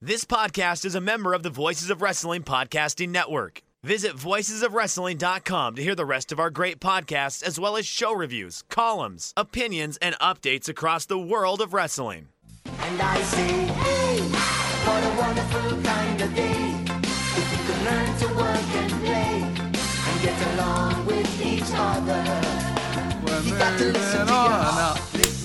This podcast is a member of the Voices of Wrestling Podcasting Network. Visit voicesofwrestling.com to hear the rest of our great podcasts, as well as show reviews, columns, opinions, and updates across the world of wrestling. And I say, hey, what a wonderful kind of day. If you could learn to work and play and get along with each other. We're moving on up.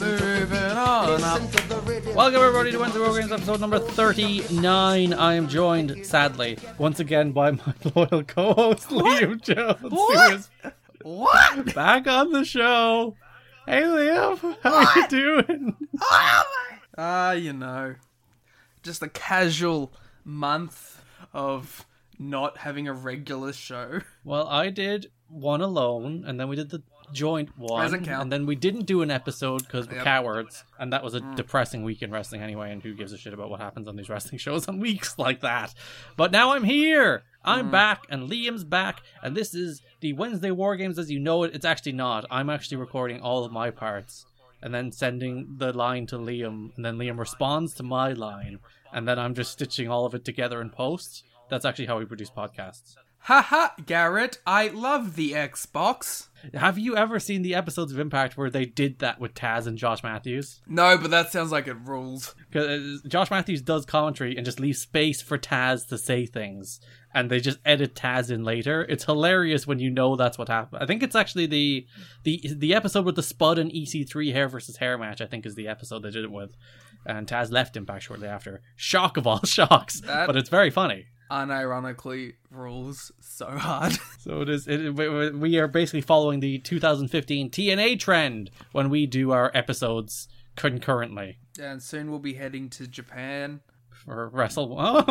Welcome everybody to Wednesday War Games episode number 39. I am joined, sadly, once again by my loyal co-host Liam Jones. What? Who is back on the show. Hey Liam, how you doing? You know, just a casual month of not having a regular show. Well, I did one alone, and then we did the joint one, Doesn't count. and then we didn't do an episode because we're cowards, and that was a depressing week in wrestling anyway, and who gives a shit about what happens on these wrestling shows on weeks like that. But now I'm here, I'm back, and Liam's back, and this is the Wednesday War Games as you know it. It's actually not. I'm actually recording all of my parts and then sending the line to Liam, and then Liam responds to my line, and then I'm just stitching all of it together in post. That's actually how we produce podcasts. Haha, Garrett, I love the Xbox. Have you ever seen the episodes of Impact where they did that with Taz and Josh Matthews? No, but that sounds like it rules. Because Josh Matthews does commentary and just leaves space for Taz to say things, and they just edit Taz in later. It's hilarious when you know that's what happened. I think it's actually the episode with the Spud and EC3 hair versus hair match, I think, is the episode they did it with. And Taz left Impact shortly after. Shock of all shocks, but it's very funny. Unironically rules so hard. So we are basically following the 2015 TNA trend when we do our episodes concurrently. And soon we'll be heading to Japan. For Wrestle.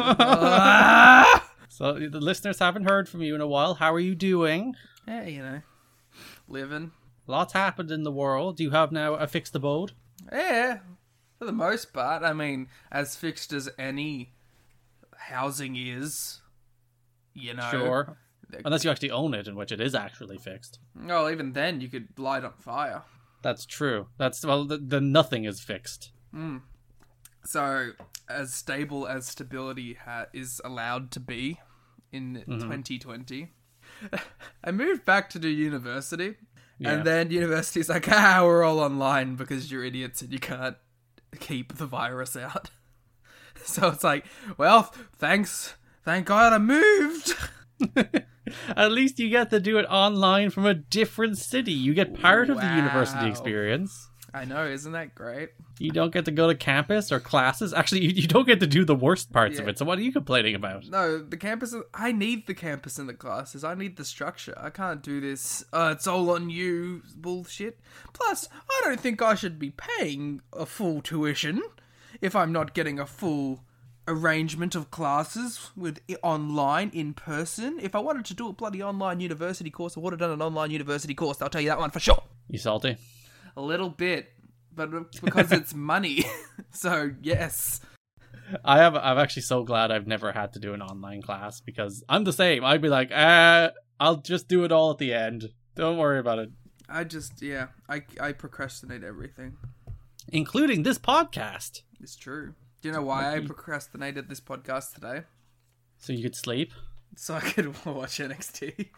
So the listeners haven't heard from you in a while. How are you doing? Yeah, you know, living. Lots happened in the world. Do you have now a fixed abode? Yeah, for the most part. I mean, as fixed as any housing is, you know. Sure. Unless you actually own it, in which it is actually fixed. Well, even then, you could light on fire. That's true. The nothing is fixed. So, as stable as stability is allowed to be in 2020, I moved back to do university. Yeah. And then university's like, we're all online because you're idiots and you can't keep the virus out. So it's like, well, thanks. Thank God I moved. At least you get to do it online from a different city. You get part of the university experience. I know, isn't that great? You don't get to go to campus or classes. Actually, you don't get to do the worst parts of it. So what are you complaining about? No, the campus, I need the campus and the classes. I need the structure. I can't do this, it's all on you bullshit. Plus, I don't think I should be paying a full tuition if I'm not getting a full arrangement of classes with online, in person. If I wanted to do a bloody online university course, I would have done an online university course. I'll tell you that one for sure. You salty? A little bit, but because it's money. So, yes. I'm actually so glad I've never had to do an online class, because I'm the same. I'd be like, I'll just do it all at the end. Don't worry about it. I procrastinate everything. Including this podcast. It's true. Do you know why I procrastinated this podcast today? So you could sleep? So I could watch NXT.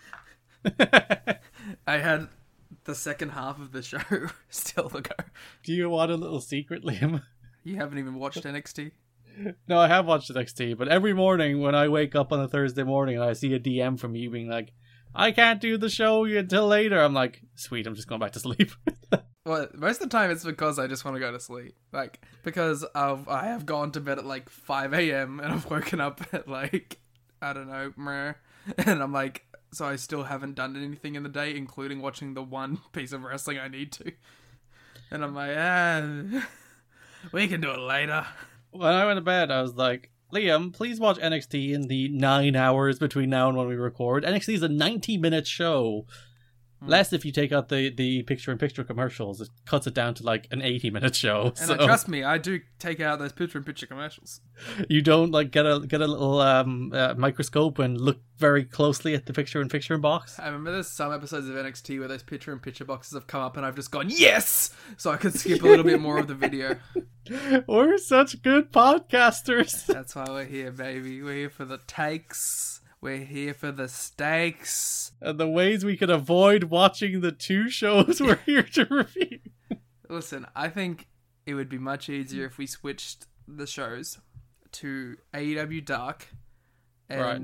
I had the second half of the show still to go. Do you want a little secret, Liam? You haven't even watched NXT? No, I have watched NXT, but every morning when I wake up on a Thursday morning and I see a DM from you being like, I can't do the show until later, I'm like, sweet, I'm just going back to sleep. Well, most of the time it's because I just want to go to sleep. Like, because I have gone to bed at like 5 a.m. and I've woken up at like, I don't know, and I'm like, so I still haven't done anything in the day, including watching the one piece of wrestling I need to. And I'm like, we can do it later. When I went to bed, I was like, Liam, please watch NXT in the 9 hours between now and when we record. NXT is a 90-minute show. Less if you take out the picture-in-picture commercials. It cuts it down to like an 80-minute show. And trust me, I do take out those picture-in-picture commercials. You don't like get a little microscope and look very closely at the picture-in-picture box? I remember there's some episodes of NXT where those picture-in-picture boxes have come up and I've just gone, yes! So I could skip a little bit more of the video. We're such good podcasters. That's why we're here, baby. We're here for the takes. We're here for the stakes. And the ways we can avoid watching the two shows we're here to review. Listen, I think it would be much easier if we switched the shows to AEW Dark and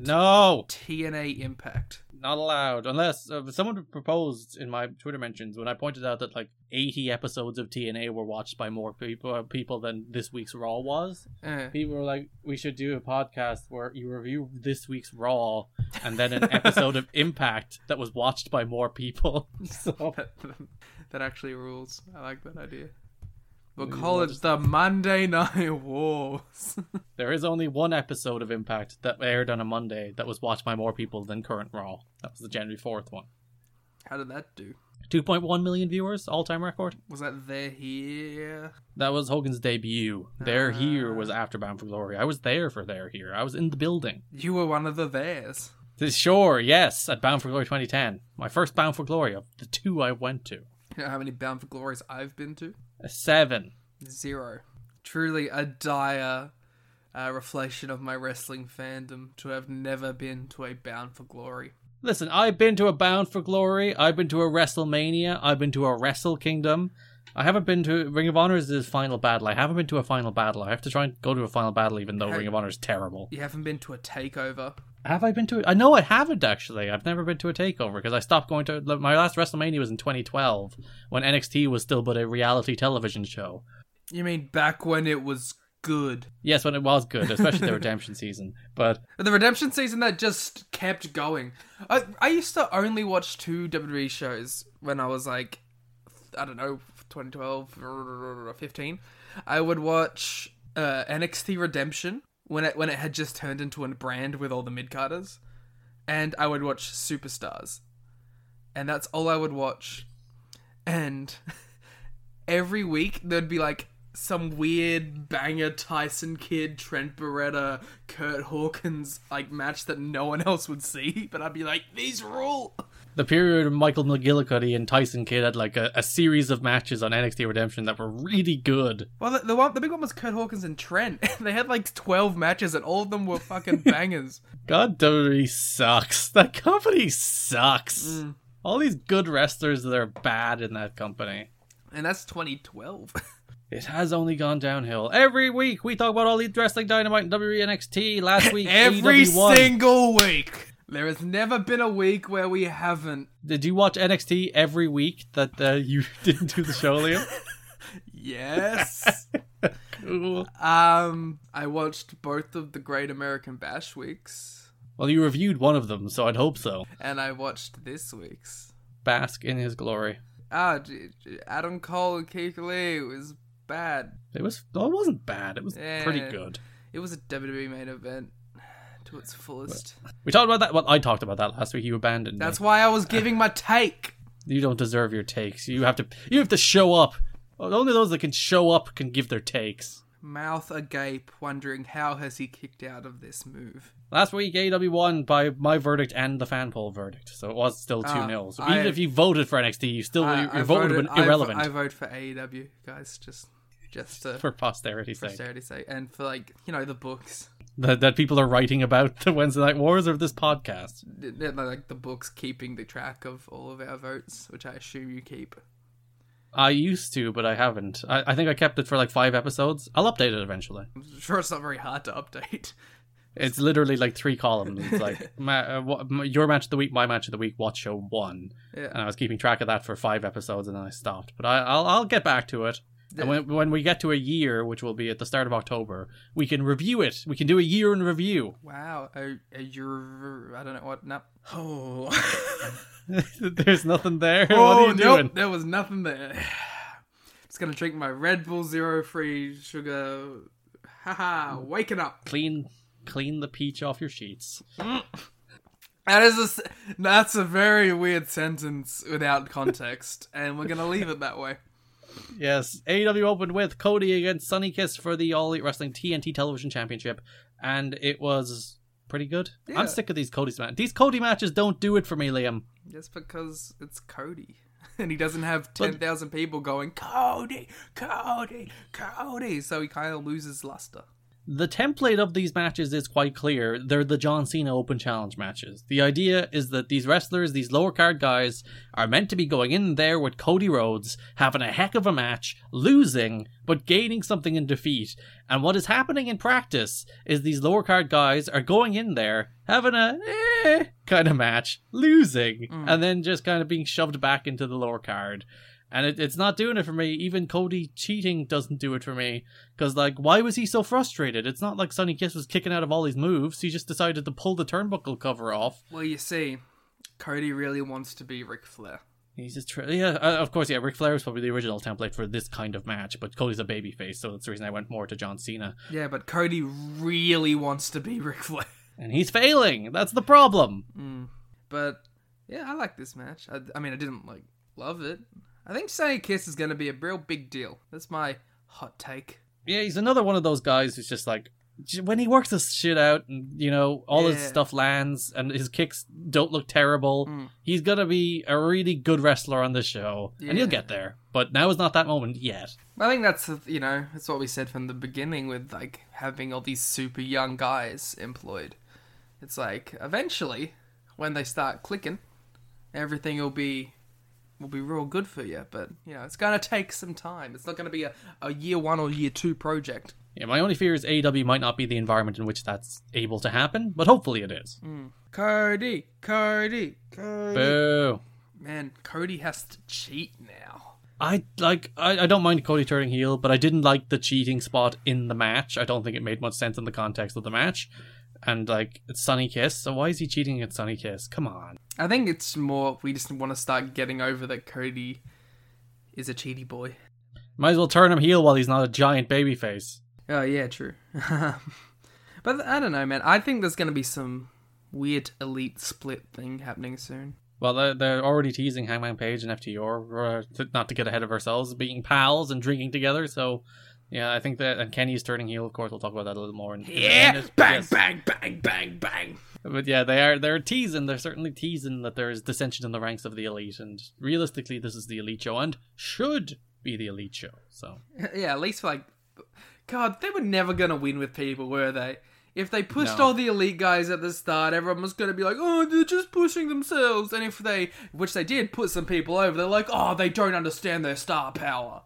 TNA Impact. Not allowed. Unless someone proposed in my Twitter mentions when I pointed out that like 80 episodes of TNA were watched by more people than this week's Raw was. People were like, we should do a podcast where you review this week's Raw and then an episode of Impact that was watched by more people. So that actually rules. I like that idea. We'll call it the Monday Night Wars. There is only one episode of Impact that aired on a Monday that was watched by more people than current Raw. That was the January 4th one. How did that do? 2.1 million viewers, all-time record. Was that They're Here? That was Hogan's debut. They're Here was after Bound for Glory. I was there for They're Here. I was in the building. You were one of the theirs. Sure, yes, at Bound for Glory 2010. My first Bound for Glory of the two I went to. You know how many Bound for Glories I've been to? 7. 0. Truly a dire reflection of my wrestling fandom to have never been to a Bound for Glory. Listen, I've been to a Bound for Glory, I've been to a WrestleMania, I've been to a Wrestle Kingdom. I haven't been to Ring of Honor's Final Battle. I haven't been to a Final Battle. I have to try and go to a Final Battle even though Ring of Honor is terrible. You haven't been to a takeover? Have I been to it? I know I haven't, actually. I've never been to a takeover because I stopped going to... My last WrestleMania was in 2012 when NXT was still but a reality television show. You mean back when it was good? Yes, when it was good, especially the Redemption season. But the Redemption season that just kept going. I used to only watch 2 WWE shows when I was like, I don't know, 2012 or 15. I would watch NXT Redemption when it had just turned into a brand with all the mid-carders, and I would watch Superstars. And that's all I would watch. And every week there'd be like some weird banger Tyson Kidd, Trent Beretta, Kurt Hawkins like match that no one else would see, but I'd be like, these rule. The period of Michael McGillicuddy and Tyson Kidd had like a series of matches on NXT Redemption that were really good. Well, the big one was Kurt Hawkins and Trent. They had like 12 matches and all of them were fucking bangers. God, WWE sucks. That company sucks. All these good wrestlers that are bad in that company. And that's 2012. It has only gone downhill. Every week we talk about all these wrestling Dynamite and WWE NXT. Last week, every AEW1. Single week. There has never been a week where we haven't. Did you watch NXT every week that you didn't do the show, Liam? Yes. Cool. I watched both of the Great American Bash weeks. Well, you reviewed one of them, so I'd hope so. And I watched this week's. Bask in his glory. Adam Cole and Keith Lee was bad. It wasn't bad. It was pretty good. It was a WWE main event to its fullest. We talked about that. Well, I talked about that last week. You abandoned me. That's why I was giving my take. You don't deserve your takes. You have to show up. Only those that can show up can give their takes. Mouth agape, wondering how has he kicked out of this move. Last week, AEW won by my verdict and the fan poll verdict, so it was still 2-0. So even if you voted for NXT, your vote would have been irrelevant. I vote for AEW, guys, just for posterity's sake. And for the books that people are writing about the Wednesday Night Wars of this podcast. Like the books keeping the track of all of our votes, which I assume you keep. I used to, but I haven't. I think I kept it for like 5 episodes. I'll update it eventually. I'm sure it's not very hard to update. It's literally like 3 columns. It's like your match of the week, my match of the week, what show won. Yeah. And I was keeping track of that for 5 episodes and then I stopped. But I'll get back to it. And when we get to a year, which will be at the start of October, we can review it. We can do a year in review. Wow. A year... I don't know what... No. Oh... There's nothing there. Oh, what are you doing? There was nothing there. Just gonna drink my Red Bull Zero free sugar. Haha, waking up. Clean the peach off your sheets. That's a very weird sentence without context, and we're gonna leave it that way. Yes, AEW opened with Cody against Sonny Kiss for the All Elite Wrestling TNT Television Championship, and it was pretty good. Yeah. I'm sick of these Cody matches. These Cody matches don't do it for me, Liam. Just because it's Cody. And he doesn't have 10,000 people going, Cody, Cody, Cody, so he kind of loses luster. The template of these matches is quite clear. They're the John Cena Open Challenge matches. The idea is that these wrestlers, these lower card guys, are meant to be going in there with Cody Rhodes, having a heck of a match, losing, but gaining something in defeat. And what is happening in practice is these lower card guys are going in there, having a kind of match, losing, and then just kind of being shoved back into the lower card. And it's not doing it for me. Even Cody cheating doesn't do it for me. Because, like, why was he so frustrated? It's not like Sonny Kiss was kicking out of all these moves. He just decided to pull the turnbuckle cover off. Well, you see, Cody really wants to be Ric Flair. He's just of course, yeah, Ric Flair is probably the original template for this kind of match, but Cody's a babyface, so that's the reason I went more to John Cena. Yeah, but Cody really wants to be Ric Flair. And he's failing. That's the problem. But, yeah, I like this match. I mean, I didn't, like, love it. I think Sonny Kiss is going to be a real big deal. That's my hot take. Yeah, he's another one of those guys who's just like, when he works this shit out and, you know, all his stuff lands and his kicks don't look terrible, he's going to be a really good wrestler on this show. Yeah. And he'll get there. But now is not that moment yet. I think that's, you know, that's what we said from the beginning with, like, having all these super young guys employed. It's like, eventually, when they start clicking, everything will be real good for you, but, you know, it's going to take some time. It's not going to be a year 1 or year 2 project. Yeah, my only fear is AEW might not be the environment in which that's able to happen, but hopefully it is. Cody. Boo. Man, Cody has to cheat now. I don't mind Cody turning heel, but I didn't like the cheating spot in the match. I don't think it made much sense in the context of the match. And, like, it's Sonny Kiss, so why is he cheating at Sonny Kiss? Come on. I think it's more, we just want to start getting over that Cody is a cheaty boy. Might as well turn him heel while he's not a giant babyface. Oh, yeah, true. But I don't know, man. I think there's going to be some weird elite split thing happening soon. Well, they're already teasing Hangman Page and FTR, not to get ahead of ourselves, being pals and drinking together, so... Yeah, I think that, and Kenny's turning heel, of course, we'll talk about that a little more. Bang, bang, bang, bang, bang. But yeah, they're certainly teasing that there's dissension in the ranks of the Elite, and realistically, this is the Elite show, and should be the Elite show, so. Yeah, at least for, like, God, they were never gonna win with people, were they? If they pushed all the Elite guys at the start, everyone was gonna be like, oh, they're just pushing themselves, and if they, which they did, put some people over, they're like, oh, they don't understand their star power.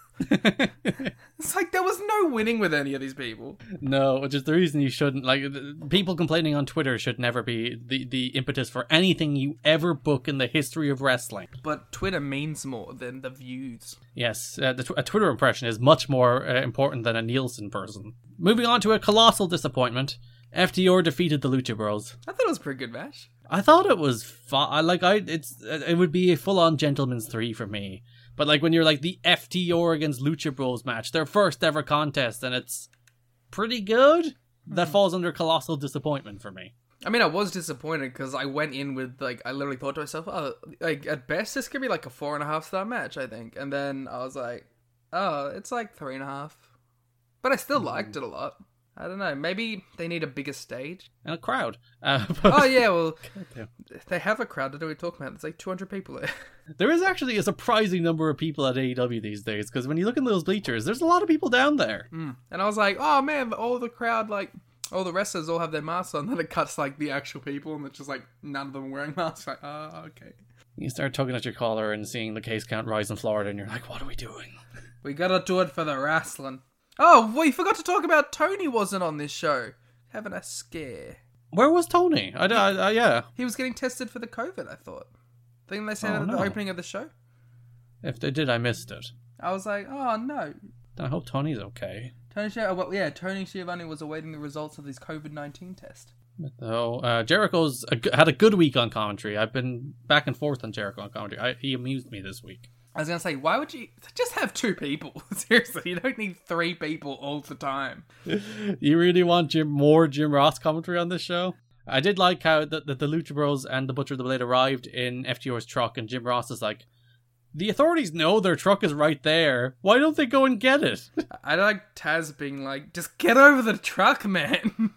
It's like there was no winning with any of these people. No, which is the reason you shouldn't, like, people complaining on Twitter should never be the impetus for anything you ever book in the history of wrestling. But Twitter means more than the views. Yes, a Twitter impression is much more important than a Nielsen person. Moving on to a colossal disappointment, FTR defeated the Lucha Bros. I thought it was a pretty good match. I thought it was fun. It would be a full-on Gentleman's 3 for me. But, like, when you're, like, the FTR against Lucha Bros match, their first ever contest, and it's pretty good, that falls under colossal disappointment for me. I mean, I was disappointed, because I went in with, like, I literally thought to myself, oh, like, at best, this could be, like, a 4.5-star match, I think. And then I was like, oh, it's, like, 3.5. But I still liked it a lot. I don't know, maybe they need a bigger stage. And a crowd. Oh, yeah, well, they have a crowd. What are we talking about? There's like 200 people there. There is actually a surprising number of people at AEW these days, because when you look in those bleachers, there's a lot of people down there. And I was like, oh, man, all the crowd, like, all the wrestlers all have their masks on. And then it cuts, like, the actual people, and it's just like, none of them are wearing masks. Like, oh, okay. You start tugging at your collar and seeing the case count rise in Florida, and you're like, what are we doing? We gotta do it for the wrestling. Oh, we forgot to talk about Tony wasn't on this show. Having a scare. Where was Tony? Yeah. He was getting tested for the COVID, I thought. Didn't they say that at the opening of the show? If they did, I missed it. I was like, oh, no. I hope Tony's okay. Tony Schiavone was awaiting the results of his COVID-19 test. So, Jericho's had a good week on commentary. I've been back and forth on Jericho on commentary. He amused me this week. I was going to say, why would you just have 2 people? Seriously, you don't need 3 people all the time. You really want more Jim Ross commentary on this show? I did like how the Lucha Bros and the Butcher of the Blade arrived in FTR's truck, and Jim Ross is like, the authorities know their truck is right there. Why don't they go and get it? I like Taz being like, just get over the truck, man.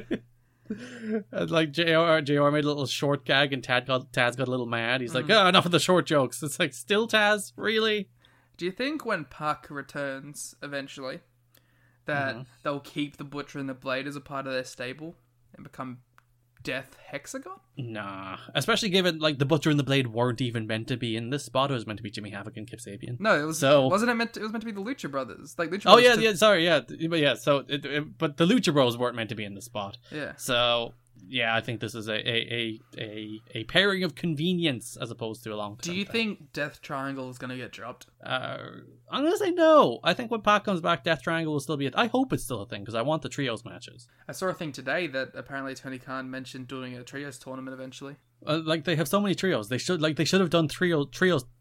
And like JR made a little short gag, and Taz got a little mad. He's like, enough of the short jokes. It's like, still Taz? Really? Do you think when Puck returns eventually, that they'll keep the Butcher and the Blade as a part of their stable and become Death Hexagon? Nah. Especially given, like, the Butcher and the Blade weren't even meant to be in this spot. It was meant to be Jimmy Havoc and Kip Sabian. No, it was. Wasn't it meant? It was meant to be the Lucha Brothers. Like Lucha. Oh Brothers yeah. So, but the Lucha Bros weren't meant to be in this spot. Yeah. So, yeah, I think this is a pairing of convenience as opposed to a long term. Do you think Death Triangle is going to get dropped? I'm going to say no. I think when Pac comes back, Death Triangle will still be I hope it's still a thing, because I want the trios matches. I saw a thing today that apparently Tony Khan mentioned doing a trios tournament eventually. Like, they have so many trios. They should have done trios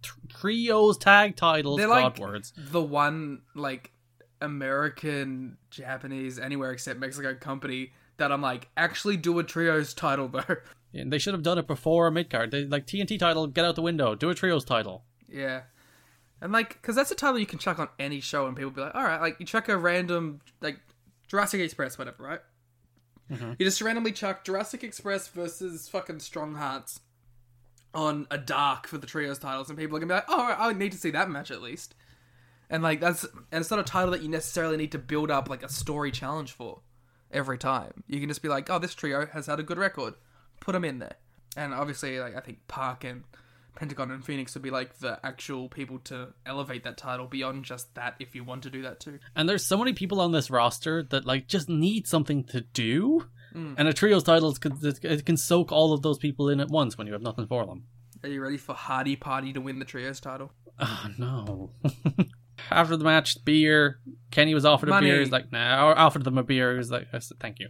tag titles. They're God like words. the one, like, American, Japanese, anywhere except Mexico company that I'm like, actually do a trios title though. And they should have done it before a mid-card. They, like, TNT title, get out the window. Do a trios title. Yeah. And like, because that's a title you can chuck on any show and people be like, alright, like, you chuck a random, like, Jurassic Express, whatever, right? You just randomly chuck Jurassic Express versus fucking Strong Hearts on a Dark for the trios titles, and people are gonna be like, oh, I need to see that match at least. And like, and it's not a title that you necessarily need to build up like a story challenge for every time. You can just be like, oh, this trio has had a good record, put them in there. And obviously, like, I think Park and Pentagon and Phoenix would be like the actual people to elevate that title beyond just that, if you want to do that too. And there's so many people on this roster that, like, just need something to do. And a trios title can soak all of those people in at once when you have nothing for them. Are you ready for Hardy Party to win the trios title? Oh, no. After the match, beer. Kenny was offered Money. a beer. He's like, nah. Or offered them a beer. He was like, I said, thank you.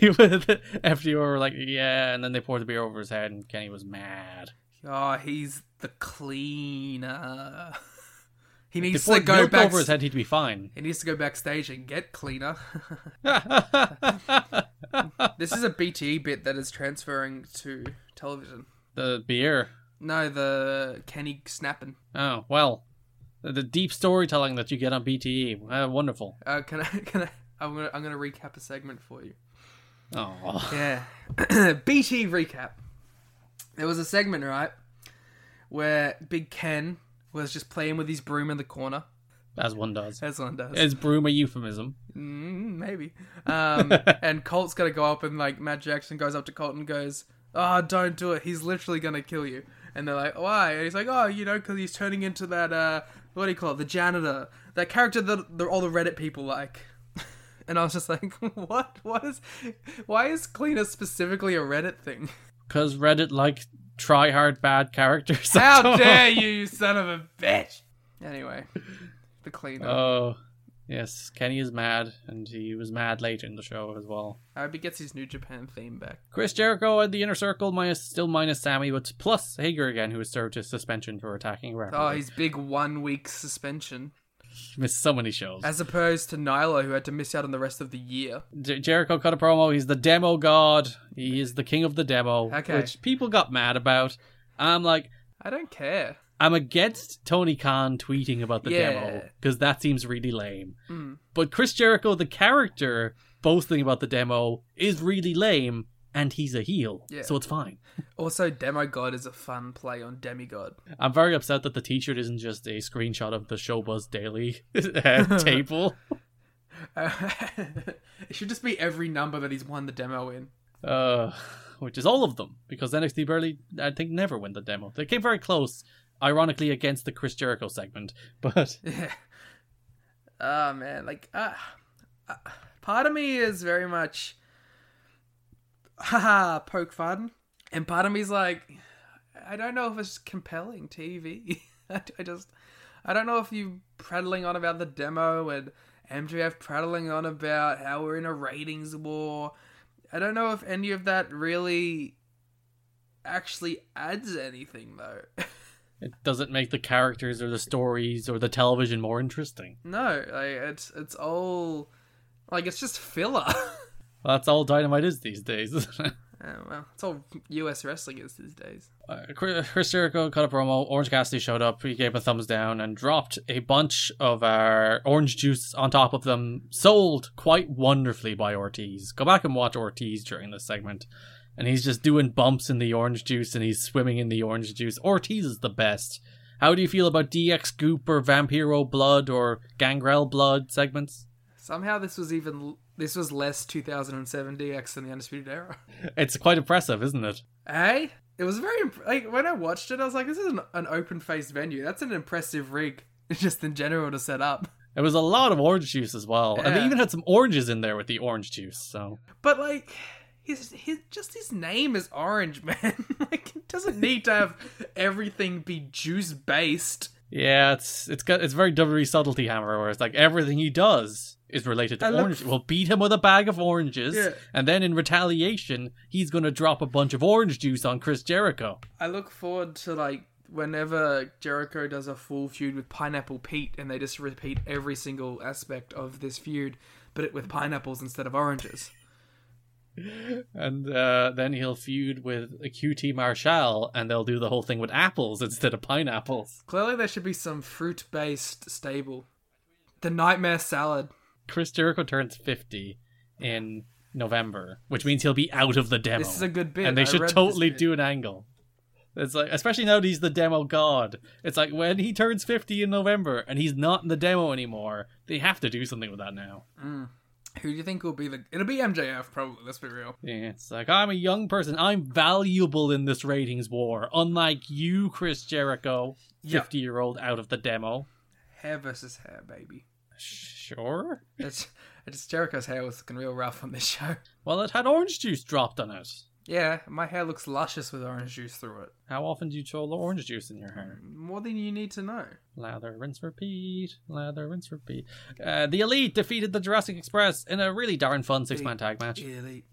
FTR were like, yeah. And then they poured the beer over his head, and Kenny was mad. Oh, he's the cleaner. He needs They to poured go milk back. over his head, he'd be fine. He needs to go backstage and get cleaner. This is a BTE bit that is transferring to television. The beer. No, the Kenny snapping. Oh, well. The deep storytelling that you get on BTE. Wonderful. I'm gonna recap a segment for you. Oh. Yeah. BT recap. There was a segment, right, where Big Ken was just playing with his broom in the corner. As one does. As one does. Is broom a euphemism? Maybe. And Colt's gotta go up, and like Matt Jackson goes up to Colt and goes, "Oh, don't do it. He's literally gonna kill you." And they're like, "Why?" And he's like, "Oh, you know, because he's turning into that, what do you call it? The janitor. That character that all the Reddit people like." And I was just like, what? Why is cleaner specifically a Reddit thing? Because Reddit like try-hard bad characters. How dare you son of a bitch! Anyway, the cleaner. Oh, yes. Kenny is mad, and he was mad late in the show as well. I hope he gets his New Japan theme back. Chris Jericho at the Inner Circle, minus Sammy, but plus Hager again, who was served his suspension for attacking a referee. Oh, his big 1 week suspension. He missed so many shows. As opposed to Nyla, who had to miss out on the rest of the year. Jericho cut a promo. He's the demo god. He is the king of the demo, Okay. which people got mad about. I'm like, I don't care. I'm against Tony Khan tweeting about the Yeah. demo, because that seems really lame. But Chris Jericho, the character, boasting about the demo is really lame, and he's a heel, Yeah. so it's fine. Also, Demigod is a fun play on Demigod. I'm very upset that the t-shirt isn't just a screenshot of the Showbuzz Daily table. It should just be every number that he's won the demo in. Which is all of them, because NXT barely, I think, never win the demo. They came very close, ironically, against the Chris Jericho segment, but... Yeah. Oh, man. Like, part of me is very much... Haha, poke fun. And part of me's like, I don't know if it's compelling TV. I don't know if you prattling on about the demo and MJF prattling on about how we're in a ratings war. I don't know if any of that really actually adds anything, though. It doesn't make the characters or the stories or the television more interesting. No, like, it's all... Like, it's just filler. Well, that's all Dynamite is these days, isn't it? Well, it's all US wrestling is these days. Chris Jericho cut a promo. Orange Cassidy showed up. He gave a thumbs down and dropped a bunch of our orange juice on top of them, sold quite wonderfully by Ortiz. Go back and watch Ortiz during this segment. And he's just doing bumps in the orange juice and he's swimming in the orange juice. Ortiz is the best. How do you feel about DX Goop or Vampiro Blood or Gangrel Blood segments? Somehow this was less 2007 DX than the Undisputed Era. It's quite impressive, isn't it? Hey? It was very... like, when I watched it, I was like, this is an open-faced venue. That's an impressive rig, just in general, to set up. It was a lot of orange juice as well. Yeah. And they even had some oranges in there with the orange juice, so... But, like... His name is Orange, man. Like, it doesn't need to have everything be juice-based. Yeah, it's very WWE subtlety hammer, where it's like everything he does is related to orange. We'll beat him with a bag of oranges, and then in retaliation, he's going to drop a bunch of orange juice on Chris Jericho. I look forward to, like, whenever Jericho does a full feud with Pineapple Pete, and they just repeat every single aspect of this feud, but with pineapples instead of oranges. And then he'll feud with a QT Marshall, and they'll do the whole thing with apples instead of pineapples. Clearly there should be some fruit-based stable. The Nightmare Salad. Chris Jericho turns 50 in November, which means he'll be out of the demo. This is a good bit. And they I should read totally this bit. do an angle. It's like, especially now that he's the demo god. It's like when he turns 50 in November and he's not in the demo anymore, they have to do something with that now. Who do you think will be it'll be MJF, probably, let's be real. Yeah, it's like, I'm a young person. I'm valuable in this ratings war. Unlike you, Chris Jericho, 50-year-old out of the demo. Hair versus hair, baby. Sure. It's Jericho's hair was looking real rough on this show. Well, it had orange juice dropped on it. Yeah, my hair looks luscious with orange juice through it. How often do you throw orange juice in your hair? More than you need to know. Lather, rinse, repeat. Lather, rinse, repeat. The Elite defeated the Jurassic Express in a really darn fun six-man tag match. Elite.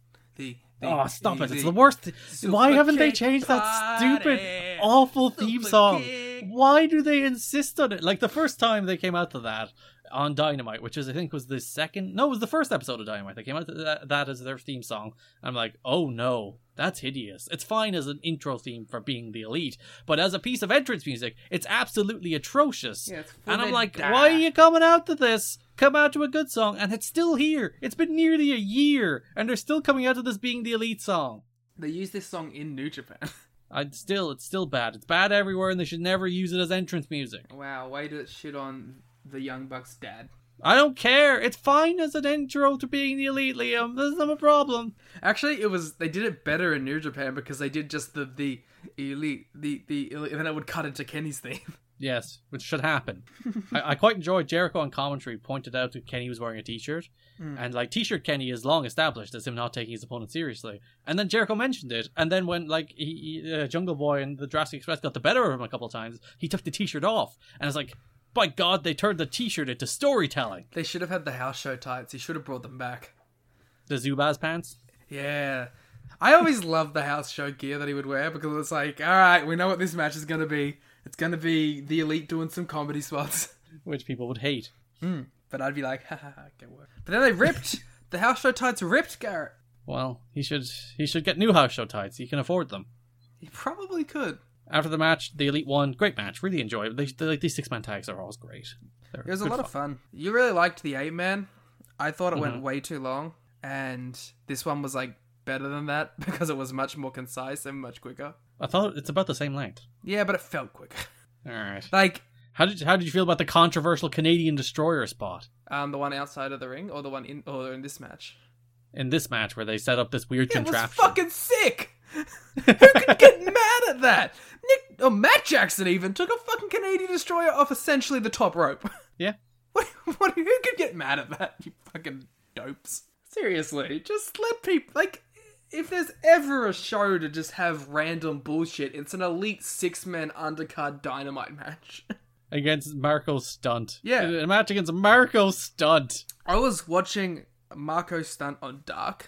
Oh, stop it. It's the worst. Why haven't they changed that stupid, awful theme song? Why do they insist on it? Like, the first time they came out to that on Dynamite, which is, I think, was the first episode of Dynamite. They came out to that as their theme song. I'm like, oh no, that's hideous. It's fine as an intro theme for being the Elite, but as a piece of entrance music, it's absolutely atrocious. Yeah, it's and I'm like, da. why are you coming out to this? Come out to a good song, and it's still here. It's been nearly a year, and they're still coming out to this being the Elite song. They use this song in New Japan. It's still bad. It's bad everywhere, and they should never use it as entrance music. Wow, way to shit on the Young Bucks' dad. I don't care. It's fine as an intro to being the Elite, Liam. There's not a problem. Actually, they did it better in New Japan because they did just the Elite, the Elite, and then it would cut into Kenny's theme. Yes, which should happen. I quite enjoyed Jericho on commentary pointed out that Kenny was wearing a t-shirt. And like t-shirt Kenny is long established as him not taking his opponent seriously. And then Jericho mentioned it. And then when like Jungle Boy and the Jurassic Express got the better of him a couple of times, he took the t-shirt off. And it's like, by God, they turned the t-shirt into storytelling. They should have had the house show tights. He should have brought them back. The Zubaz pants? Yeah. I always loved the house show gear that he would wear because it's like, alright, we know what this match is going to be. It's going to be the Elite doing some comedy spots. Which people would hate. But I'd be like, haha, get work. But then they ripped. The house show tights ripped Garrett. Well, he should get new house show tights. He can afford them. He probably could. After the match, the Elite won. Great match. Really enjoyed it. These six-man tags are always great. It was a lot of fun. You really liked the 8-man. I thought it went way too long. And this one was like better than that because it was much more concise and much quicker. I thought it's about the same length. Yeah, but it felt quicker. All right. Like, how did you feel about the controversial Canadian Destroyer spot? the one outside of the ring or the one in this match? In this match where they set up this weird contraption. It was fucking sick. Who could get mad at that? Matt Jackson even took a fucking Canadian Destroyer off essentially the top rope. Yeah. Who could get mad at that? You fucking dopes. Seriously, just let people like. If there's ever a show to just have random bullshit, it's an Elite 6-man undercard Dynamite match. Against Marco Stunt. Yeah. A match against Marco Stunt. I was watching Marco Stunt on Dark,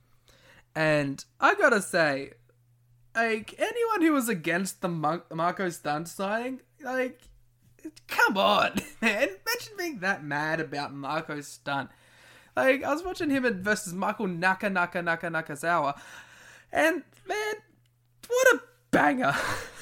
and I gotta say, like, anyone who was against the Marco Stunt signing, like, come on, man. Imagine being that mad about Marco Stunt. Like, I was watching him versus Michael Nakazawa, And, man, what a banger.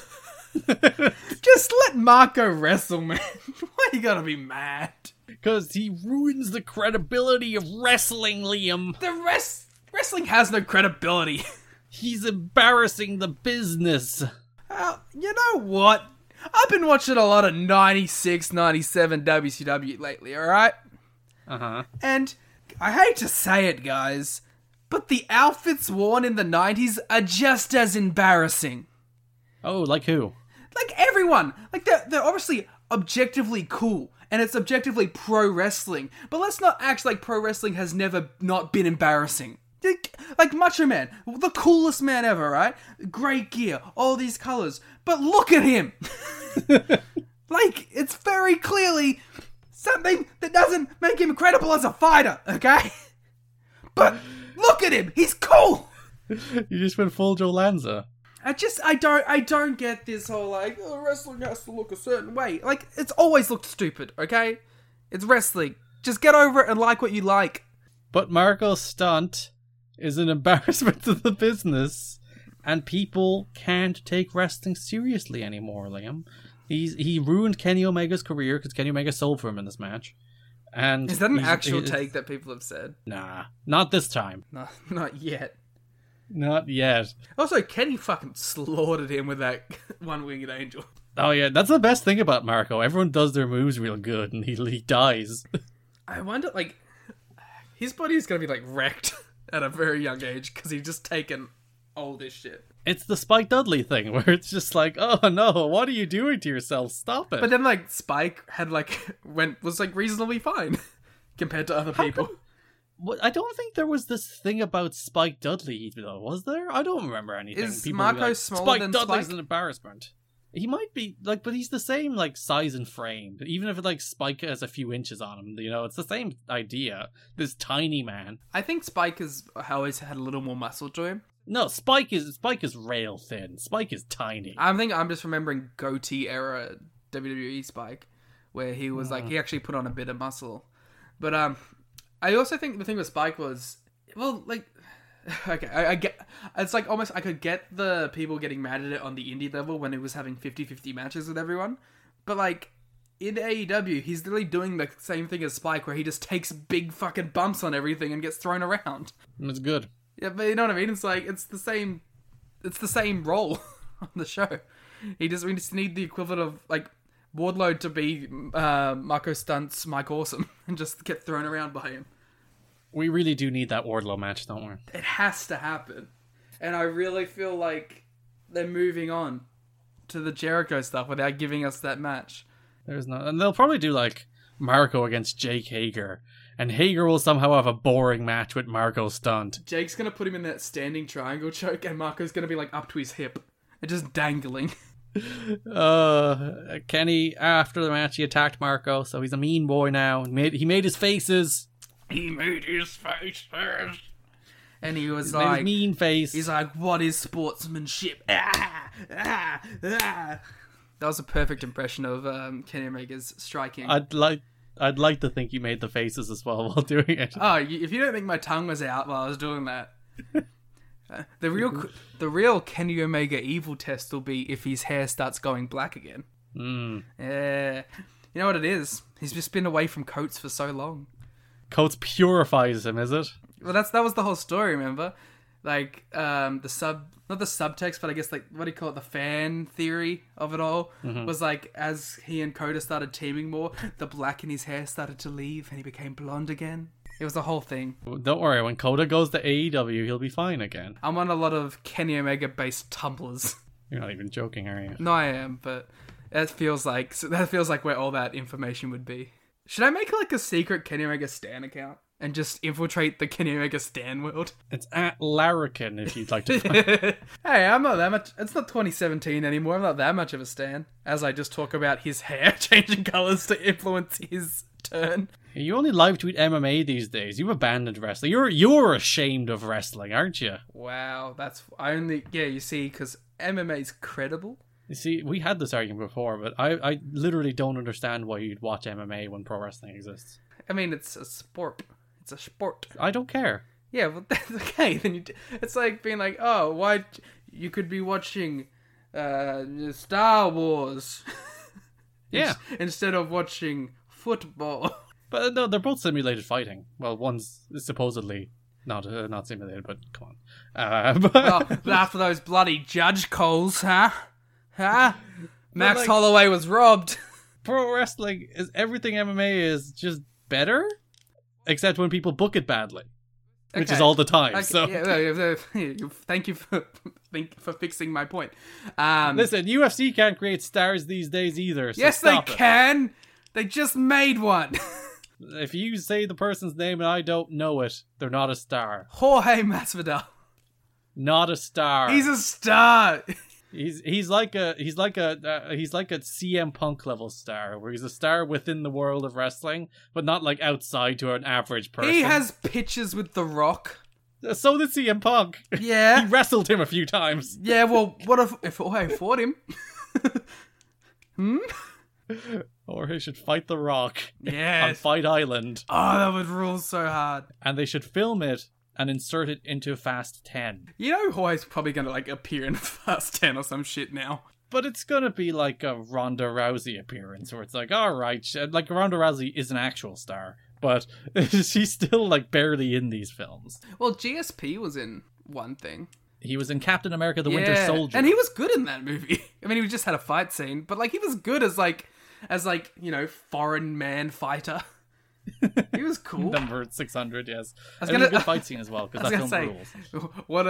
Just let Marco wrestle, man. Why you gotta be mad? Because he ruins the credibility of wrestling, Liam. Wrestling has no credibility. He's embarrassing the business. You know what? I've been watching a lot of 96, 97 WCW lately, alright? Uh-huh. And I hate to say it, guys, but the outfits worn in the 90s are just as embarrassing. Oh, like who? Like everyone. Like they're obviously objectively cool, and it's objectively pro wrestling. But let's not act like pro wrestling has never not been embarrassing. Like Macho Man, the coolest man ever, right? Great gear, all these colors. But look at him! Like, it's very clearly something that doesn't make him credible as a fighter, okay? But look at him! He's cool! You just went full Joe Lanza. I don't get this whole, like, wrestling has to look a certain way. Like, it's always looked stupid, okay? It's wrestling. Just get over it and like what you like. But Marco's stunt is an embarrassment to the business, and people can't take wrestling seriously anymore, Liam. He ruined Kenny Omega's career because Kenny Omega sold for him in this match. And is that an actual take that people have said? Nah, not this time. No, not yet. Not yet. Also, Kenny fucking slaughtered him with that one-winged angel. Oh yeah, that's the best thing about Marco. Everyone does their moves real good, and he dies. I wonder, like, his body is gonna be like wrecked at a very young age because he's just taken all this shit. It's the Spike Dudley thing where it's just like, oh no, what are you doing to yourself? Stop it. But then, like, Spike had was reasonably fine compared to other people. I don't think there was this thing about Spike Dudley, though, was there? I don't remember anything. Is People Marco like, smaller Spike than Dudley's Spike? an embarrassment. He might be, like, but he's the same, like, size and frame. Even if, like, Spike has a few inches on him, you know, it's the same idea. This tiny man. I think Spike has always had a little more muscle to him. No, Spike is rail thin. Spike is tiny. I think I'm just remembering goatee era WWE Spike, where he was like, he actually put on a bit of muscle. But I also think the thing with Spike was, well, like, okay, I get, it's like almost, I could get the people getting mad at it on the indie level when it was having 50-50 matches with everyone. But like, in AEW, he's literally doing the same thing as Spike, where he just takes big fucking bumps on everything and gets thrown around. It's good. Yeah, but you know what I mean? It's like, it's the same role on the show. We just need the equivalent of, like, Wardlow to be Marco Stunt's Mike Awesome and just get thrown around by him. We really do need that Wardlow match, don't we? It has to happen. And I really feel like they're moving on to the Jericho stuff without giving us that match. There's no, and they'll probably do, like, Marco against Jake Hager. And Hager will somehow have a boring match with Marco Stunt. Jake's going to put him in that standing triangle choke, and Marco's going to be, like, up to his hip and just dangling. Kenny, after the match, he attacked Marco, so he's a mean boy now. He made his faces. He made his faces. And he was He made like, his mean face. he's like, what is sportsmanship? Ah, ah, ah. That was a perfect impression of Kenny Omega's striking. I'd like to think you made the faces as well while doing it. Oh, if you don't think my tongue was out while I was doing that. The real Kenny Omega evil test will be if his hair starts going black again. Yeah. You know what it is? He's just been away from Coates for so long. Coates purifies him, is it? Well, that was the whole story, remember? Like, not the subtext, but I guess, like, what do you call it, the fan theory of it all, was like, as he and Coda started teaming more, the black in his hair started to leave, and he became blonde again. It was a whole thing. Don't worry, when Coda goes to AEW, he'll be fine again. I'm on a lot of Kenny Omega-based Tumblrs. You're not even joking, are you? No, I am, but that feels like where all that information would be. Should I make, like, a secret Kenny Omega Stan account? And just infiltrate the Kenny Omega Stan world. It's at Larrikin if you'd like to find Hey, I'm not that much. It's not 2017 anymore. I'm not that much of a stan. As I just talk about his hair changing colours to influence his turn. You only live tweet MMA these days. You've abandoned wrestling. You're ashamed of wrestling, aren't you? Wow, you see, because MMA's credible. You see, we had this argument before, but I literally don't understand why you'd watch MMA when pro wrestling exists. I mean, it's a sport. It's a sport. I don't care. Yeah, well, that's okay. Then it's like being like, oh, why you could be watching Star Wars, Yeah. instead of watching football. But no, they're both simulated fighting. Well, one's supposedly not simulated, but come on. But After those bloody judge calls, huh? Max like- Holloway was robbed. pro wrestling is everything MMA is just better, except when people book it badly, which is Okay. all the time. Okay, So thank you for fixing my point. listen, UFC can't create stars these days either. So yes, they stop it. can. They just made one. If you say the person's name and I don't know it, they're not a star. Jorge Masvidal. Not a star. He's a star. He's like a CM Punk level star, where he's a star within the world of wrestling, but not like outside to an average person. He has pictures with The Rock. So did CM Punk. He Yeah. wrestled him a few times. Yeah, well, what if Jorge fought him? Or he should fight The Rock on Yes. Fight Island, Oh, that would rule so hard. and they should film it and insert it into Fast 10. You know Jorge's probably going to, like, appear in Fast 10 or some shit now. But it's gonna be like a Ronda Rousey appearance, where it's like, all right, like Ronda Rousey is an actual star, but she's still like barely in these films. Well, GSP was in one thing. He was in Captain America: The Winter Soldier, And he was good in that movie. I mean, he just had a fight scene, but, like, he was good as you know, foreign man fighter. He was cool. number 600. Yes, was it was gonna- a good fight scene as well, because I that was film gonna rules. say, what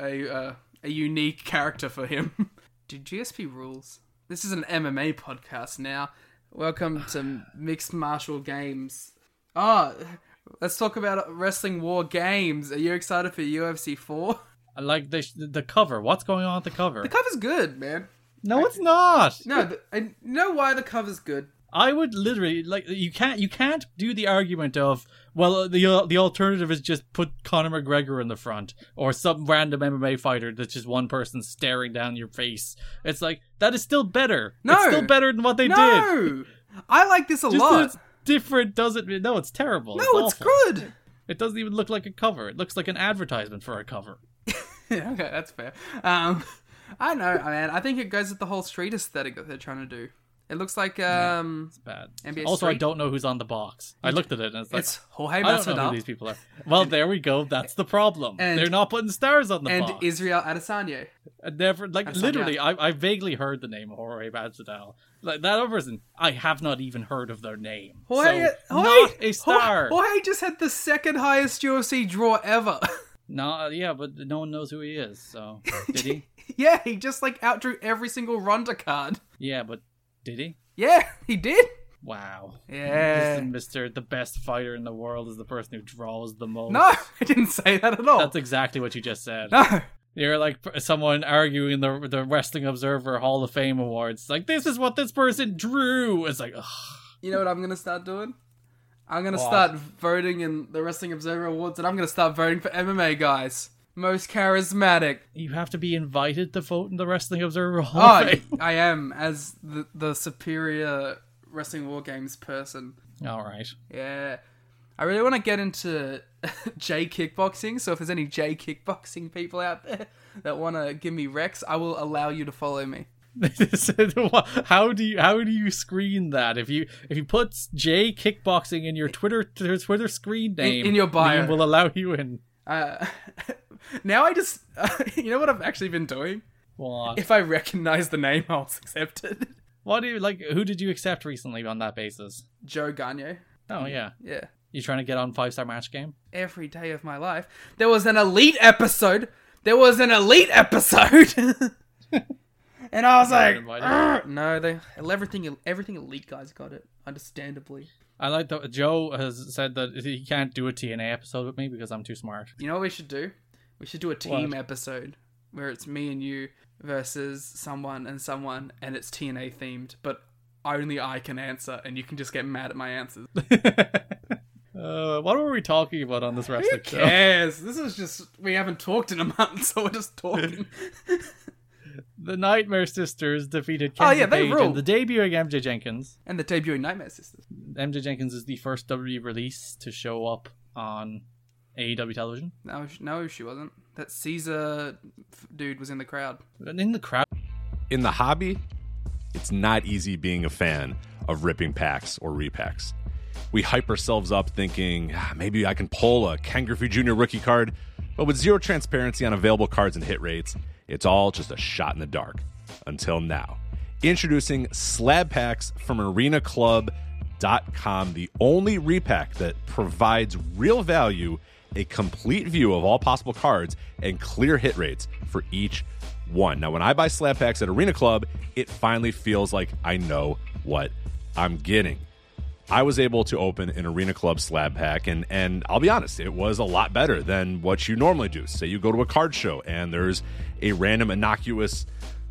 a unique character for him. Dude, GSP rules. This is an MMA podcast now. Welcome to Mixed Martial Games. Oh, let's talk about Wrestling War Games. Are you excited for UFC 4? I like the cover. What's going on with the cover? The cover's good, man. No, it's not. No, I know why the cover's good. I would literally like you can't do the argument of, well, the alternative is just put Conor McGregor in the front or some random MMA fighter that's just one person staring down your face. It's like that is still better. No. It's still better than what they did. No! I like this a Just lot. that it's different doesn't mean no, it's terrible. No, it's awful. good. It doesn't even look like a cover. It looks like an advertisement for a cover. Okay, that's fair. I know, man. I think it goes with the whole street aesthetic that they're trying to do. It looks like It's bad. NBA Also, I Street? don't know who's on the box. I looked at it and it's like, it's Jorge I don't know who Masvidal these people are. Well, there we go. That's the problem. and- They're not putting stars on the and box. Israel Adesanya. I never, like, That's literally, not- I vaguely heard the name Jorge Masvidal. Like, that other person, I have not even heard of their name. Jorge, So, not a star. Jorge just had the second highest UFC draw ever. No, yeah, but no one knows who he is, so. Did he? Yeah, he just like outdrew every single Ronda card. Yeah, but did he? Yeah, he did. Wow. Yeah. The best fighter in the world is the person who draws the most. No, I didn't say that at all. That's exactly what you just said. No. You're like someone arguing the Wrestling Observer Hall of Fame Awards. Like, this is what this person drew. It's like, ugh. You know what I'm gonna start doing? I'm gonna What? start voting in the Wrestling Observer Awards, and I'm gonna start voting for MMA guys. Most charismatic. You have to be invited to vote in the Wrestling Observer Hall Oh, of Fame. I am, as the superior Wrestling War Games person. All right. Yeah. I really want to get into J kickboxing, so if there's any J kickboxing people out there that want to give me Rex, I will allow you to follow me. How do you screen that? If you put J Kickboxing in your Twitter screen name in your bio. Liam will allow you in. Now I just, you know what I've actually been doing? What? If I recognize the name, I'll accept it. What do you like? Who did you accept recently on that basis? Joe Gagne. Oh yeah, Yeah. you trying to get on 5-star match game? Every day of my life. There was an elite episode. And I was like, invited. "Argh." No, everything elite guys got it, understandably. I like that Joe has said that he can't do a TNA episode with me because I'm too smart. You know what we should do? We should do a team What? episode where it's me and you versus someone, and it's TNA themed, but only I can answer, and you can just get mad at my answers. What were we talking about on this Who wrestling show? cares? This is just, we haven't talked in a month, so we're just talking. The Nightmare Sisters defeated Oh, Kenzie yeah, they Page rule. and the debuting MJ Jenkins. And the debuting Nightmare Sisters. MJ Jenkins is the first WWE release to show up on AEW television. No, she wasn't. That Caesar dude was in the crowd. In the crowd. In the hobby, it's not easy being a fan of ripping packs or repacks. We hype ourselves up thinking, maybe I can pull a Ken Griffey Jr. rookie card, but with zero transparency on available cards and hit rates, it's all just a shot in the dark. Until now. Introducing slab packs from arenaclub.com, the only repack that provides real value, a complete view of all possible cards, and clear hit rates for each one. Now, when I buy slab packs at Arena Club, it finally feels like I know what I'm getting. I was able to open an Arena Club slab pack, and I'll be honest, it was a lot better than what you normally do. Say you go to a card show, and there's a random innocuous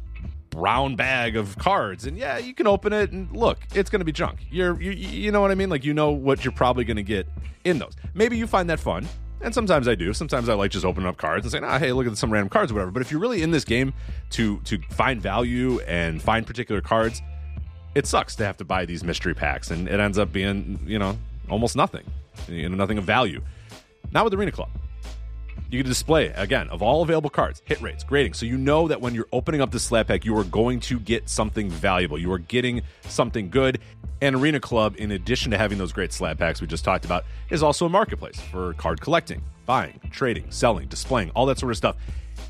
brown bag of cards, and yeah, you can open it, and look, it's going to be junk. You know what I mean? Like, you know what you're probably going to get in those. Maybe you find that fun, and sometimes I do. Sometimes I like just opening up cards and saying, hey, look at some random cards or whatever. But if you're really in this game to find value and find particular cards, it sucks to have to buy these mystery packs, and it ends up being, almost nothing. Nothing of value. Not with Arena Club. You can display, again, of all available cards, hit rates, grading, so you know that when you're opening up the slab pack, you are going to get something valuable. You are getting something good. And Arena Club, in addition to having those great slab packs we just talked about, is also a marketplace for card collecting, buying, trading, selling, displaying, all that sort of stuff.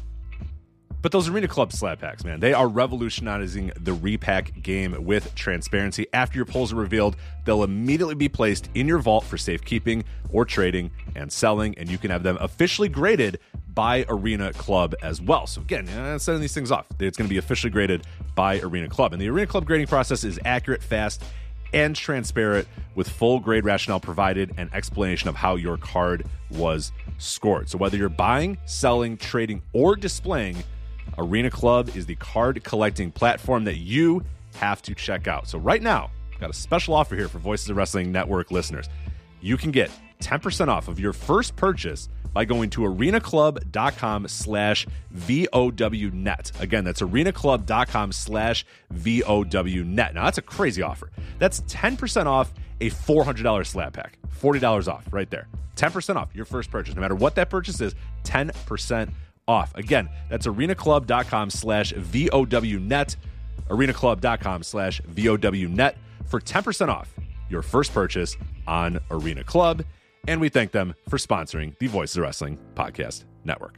But those Arena Club slab packs, man, they are revolutionizing the repack game with transparency. After your pulls are revealed, they'll immediately be placed in your vault for safekeeping or trading and selling, and you can have them officially graded by Arena Club as well. So again, sending these things off, it's going to be officially graded by Arena Club. And the Arena Club grading process is accurate, fast, and transparent, with full grade rationale provided and explanation of how your card was scored. So whether you're buying, selling, trading, or displaying, Arena Club is the card collecting platform that you have to check out. So right now, I've got a special offer here for Voices of Wrestling Network listeners. You can get 10% off of your first purchase by going to arenaclub.com/VOWnet. Again, that's arenaclub.com/VOWnet. Now, that's a crazy offer. That's 10% off a $400 slab pack. $40 off right there. 10% off your first purchase. No matter what that purchase is, 10% off. Again, that's arenaclub.com/VOWnet. arenaclub.com/VOWnet for 10% off your first purchase on Arena Club. And we thank them for sponsoring the Voices of Wrestling Podcast Network.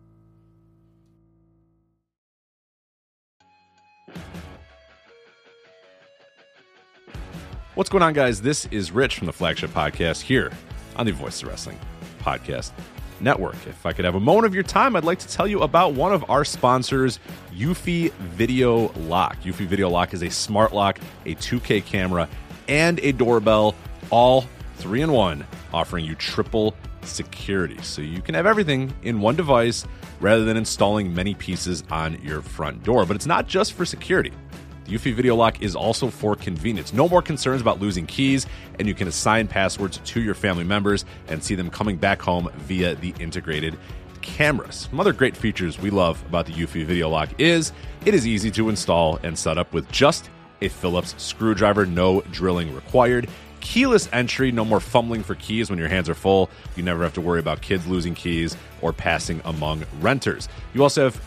What's going on, guys? This is Rich from the Flagship Podcast here on the Voices of Wrestling Podcast Network. If I could have a moment of your time, I'd like to tell you about one of our sponsors, Eufy Video Lock. Eufy Video Lock is a smart lock, a 2K camera, and a doorbell, all 3-in-1, offering you triple security. So you can have everything in one device rather than installing many pieces on your front door. But it's not just for security. The Eufy Video Lock is also for convenience. No more concerns about losing keys, and you can assign passwords to your family members and see them coming back home via the integrated cameras. Some other great features we love about the Eufy Video Lock is it is easy to install and set up with just a Phillips screwdriver, no drilling required. Keyless entry, no more fumbling for keys when your hands are full. You never have to worry about kids losing keys or passing among renters. You also have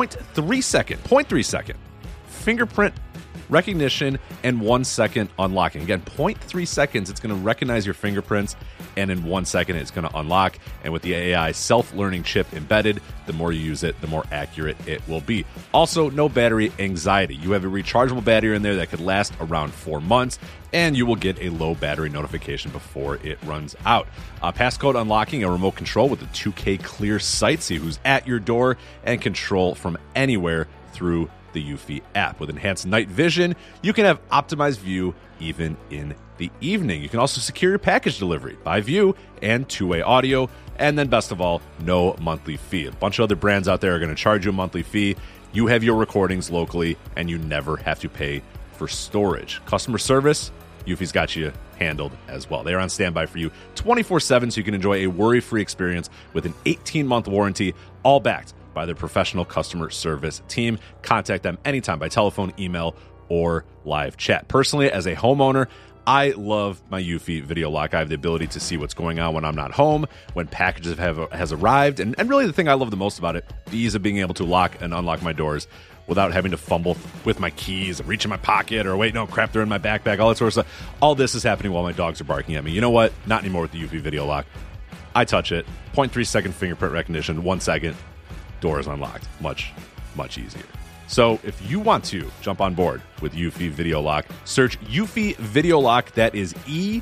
0.3 second fingerprint recognition and 1 second unlocking. Again, 0.3 seconds, it's going to recognize your fingerprints, and in 1 second, it's going to unlock. And with the AI self-learning chip embedded, the more you use it, the more accurate it will be. Also, no battery anxiety. You have a rechargeable battery in there that could last around 4 months, and you will get a low battery notification before it runs out. Passcode unlocking, a remote control with the 2K clear sight. See who's at your door and control from anywhere through the Eufy app. With enhanced night vision, you can have optimized view even in the evening. You can also secure your package delivery by view and two-way audio. And then best of all, no monthly fee. A bunch of other brands out there are going to charge you a monthly fee. You have your recordings locally, and you never have to pay for storage. Customer service, Eufy's got you handled as well. They're on standby for you 24/7, so you can enjoy a worry-free experience with an 18-month warranty, all backed by their professional customer service team. Contact them anytime by telephone, email, or live chat. Personally, as a homeowner, I love my Eufy Video Lock. I have the ability to see what's going on when I'm not home, when packages has arrived, and really the thing I love the most about it, the ease of being able to lock and unlock my doors without having to fumble with my keys, reach in my pocket, or wait, no, crap, they're in my backpack, all that sort of stuff. All this is happening while my dogs are barking at me. You know what? Not anymore with the Eufy Video Lock. I touch it, 0.3 second fingerprint recognition, 1 second, door is unlocked. Much, much easier. So if you want to jump on board with Eufy Video Lock, search Eufy Video Lock. That is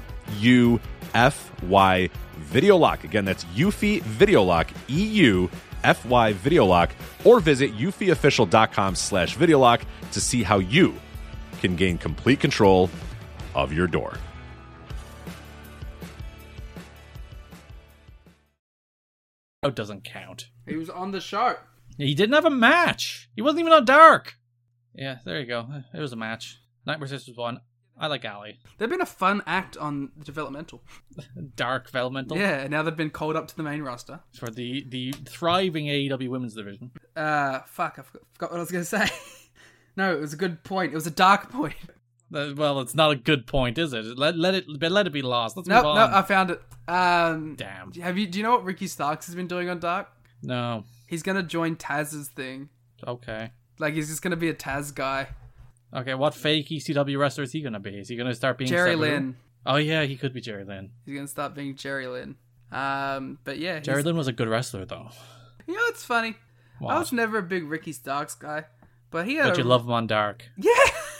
EUFY Video Lock. Again, that's Eufy Video Lock, EUFY Video Lock, or visit eufyofficial.com/videolock to see how you can gain complete control of your door. It doesn't count. He was on the show. He didn't have a match. He wasn't even on Dark. Yeah, there you go. It was a match. Nightmare Sisters won. I like Ali. They've been a fun act on developmental. Dark developmental. Yeah, and now they've been called up to the main roster. For the thriving AEW women's division. Fuck, I forgot what I was going to say. No, it was a good point. It was a dark point. Well, it's not a good point, is it? Let it be lost. Let's move No, on. I found it. Damn. Do you know what Ricky Starks has been doing on Dark? No. He's going to join Taz's thing. Okay. Like, he's just going to be a Taz guy. Okay, what fake ECW wrestler is he going to be? Is he going to start being Jerry Sabu? Lynn. Oh, yeah, he could be Jerry Lynn. He's going to start being Jerry Lynn. But yeah. Jerry Lynn was a good wrestler, though. You know, it's funny. What? I was never a big Ricky Starks guy. But he had But you love him on Dark. Yeah!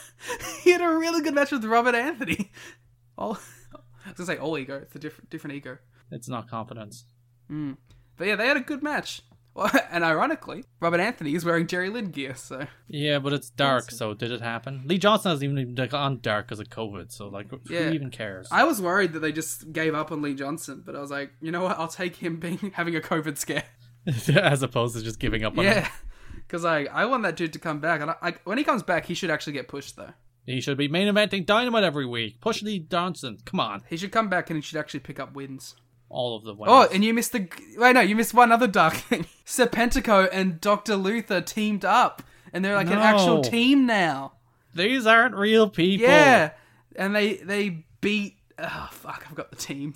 He had a really good match with Robert Anthony. I was going to say all ego. It's a different ego. It's not confidence. But yeah, they had a good match. Well, and ironically, Robert Anthony is wearing Jerry Lynn gear, so... Yeah, but it's Dark, so did it happen? Lee Johnson hasn't even been on Dark because of COVID, so like, who even cares? I was worried that they just gave up on Lee Johnson, but I was like, you know what? I'll take him having a COVID scare. As opposed to just giving up on him. Yeah, because I want that dude to come back, and when he comes back, he should actually get pushed, though. He should be main eventing Dynamite every week. Push Lee Johnson. Come on. He should come back and he should actually pick up wins. All of the wins. Oh, and you missed you missed one other dark thing. Serpentico and Dr. Luther teamed up, and they're like an actual team now. These aren't real people. Yeah, and they beat... Oh, fuck, I've got the team.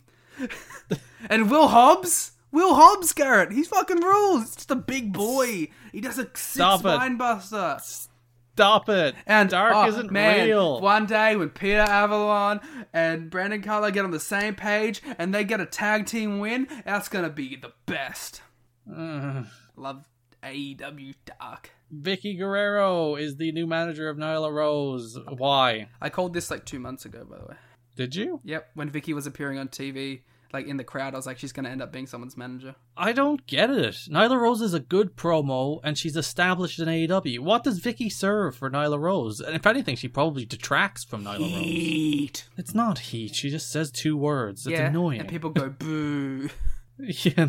And Will Hobbs, Garrett, he's fucking rules. He's just a big boy. He does a sick spine buster. Stop it. And Dark isn't real. One day when Peter Avalon and Brandon Cutler get on the same page and they get a tag team win, that's gonna be the best. Love AEW Dark. Vicky Guerrero is the new manager of Nyla Rose. Why? I called this like 2 months ago, by the way. Did you? Yep, when Vicky was appearing on TV, like in the crowd, I was like, she's gonna end up being someone's manager. I don't get it. Nyla Rose is a good promo, and she's established in AEW. What does Vicky serve for Nyla Rose? And if anything, she probably detracts from Nyla Rose. Heat. It's not heat. She just says 2 words. It's annoying. And people go, boo. Yeah.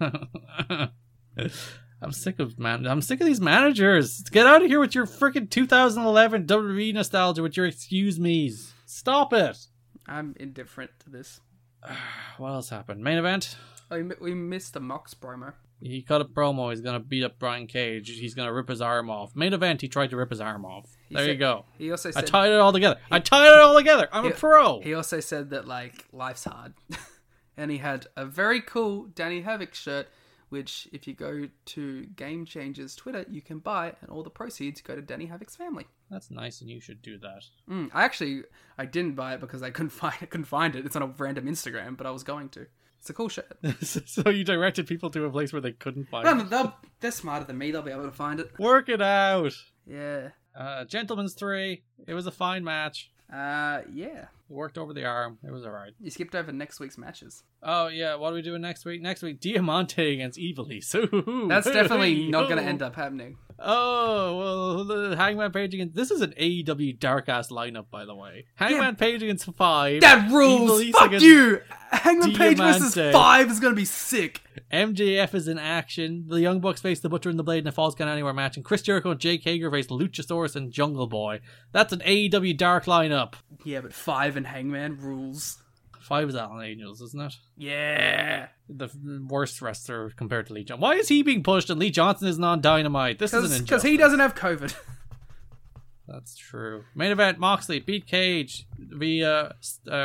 I'm sick of these managers. Get out of here with your freaking 2011 WWE nostalgia with your excuse me's. Stop it. I'm indifferent to this. What else happened? Main event? Oh, we missed the Mox promo. He cut a promo. He's going to beat up Brian Cage. He's going to rip his arm off. Main event, he tried to rip his arm off. You go. He also said... I tied it all together. I'm a pro. He also said that, like, life's hard. And he had a very cool Danny Havoc shirt, which, if you go to Game Changers Twitter, you can buy, and all the proceeds go to Danny Havoc's family. That's nice, and you should do that. I didn't buy it because I couldn't find it. It's on a random Instagram, but I was going to. It's a cool shirt. So you directed people to a place where they couldn't find it? They're smarter than me. They'll be able to find it. Work it out. Yeah. Gentlemen's 3. It was a fine match. Yeah. It worked over the arm. It was alright. You skipped over next week's matches. Oh, yeah. What are we doing next week? Next week, Diamante against Ivelisse. That's definitely not going to end up happening. Oh, well, the Hangman Page against... This is an AEW dark-ass lineup, by the way. Hangman Page against 5. That rules! Ivelisse Fuck you! Hangman Page versus Diamante. 5 is going to be sick. MJF is in action. The Young Bucks face the Butcher and the Blade in a Falls Count Anywhere match. And Chris Jericho and Jake Hager face Luchasaurus and Jungle Boy. That's an AEW dark lineup. Yeah, but 5 and Hangman rules. 5 is Alan Angels, isn't it? Yeah. The worst wrestler compared to Lee Johnson. Why is he being pushed and Lee Johnson isn't on Dynamite? This is an injustice. Because he doesn't have COVID. That's true. Main event: Moxley beat Cage via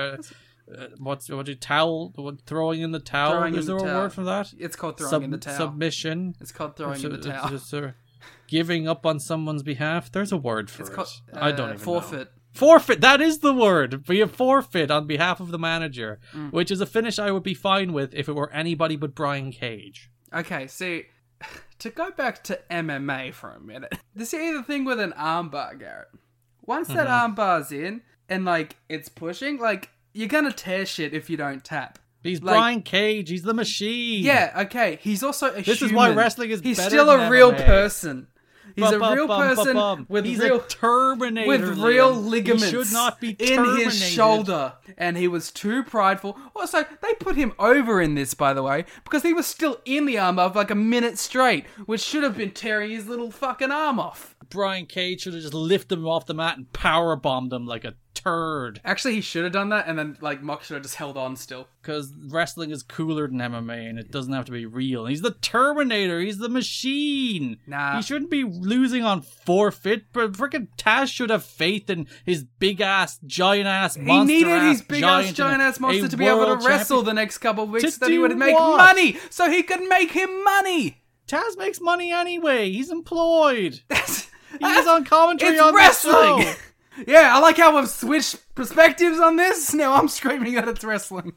throwing in the towel. Throwing Is in there the a towel. word for that? It's called throwing in the towel. Submission. It's called throwing in the towel. Giving up on someone's behalf. There's a word for It's it. called, I don't even forfeit. know. Forfeit. That is the word. Be a forfeit on behalf of the manager, which is a finish I would be fine with if it were anybody but Brian Cage. Okay, see, to go back to MMA for a minute, this is the thing with an armbar, Garrett. Once that armbar's in and like it's pushing, like you're gonna tear shit if you don't tap. He's Like- Brian Cage. He's the machine. Yeah, okay. He's also a This human. is why wrestling is He's better still than a real MMA. person. He's a real person with He's real a Terminator. with real Liam. ligaments He should not be in terminated. his shoulder, and he was too prideful. Also, they put him over in this, by the way, because he was still in the armbar for like a minute straight, which should have been tearing his little fucking arm off. Brian Cage should have just lifted him off the mat and powerbombed him like a turd. Actually, he should have done that, and then like Mox should have just held on still. Because wrestling is cooler than MMA, and it doesn't have to be real. And he's the Terminator. He's the machine. Nah. He shouldn't be losing on forfeit. But freaking Taz should have faith in his big ass, giant ass He monster. needed his big ass giant giant ass monster a to be able to world wrestle champion. the next couple of weeks, To that he do would make what? money, so he could make him money. Taz makes money anyway. He's employed. That's He's on commentary it's on wrestling. the show. Yeah, I like how we've switched perspectives on this. Now I'm screaming that it's wrestling.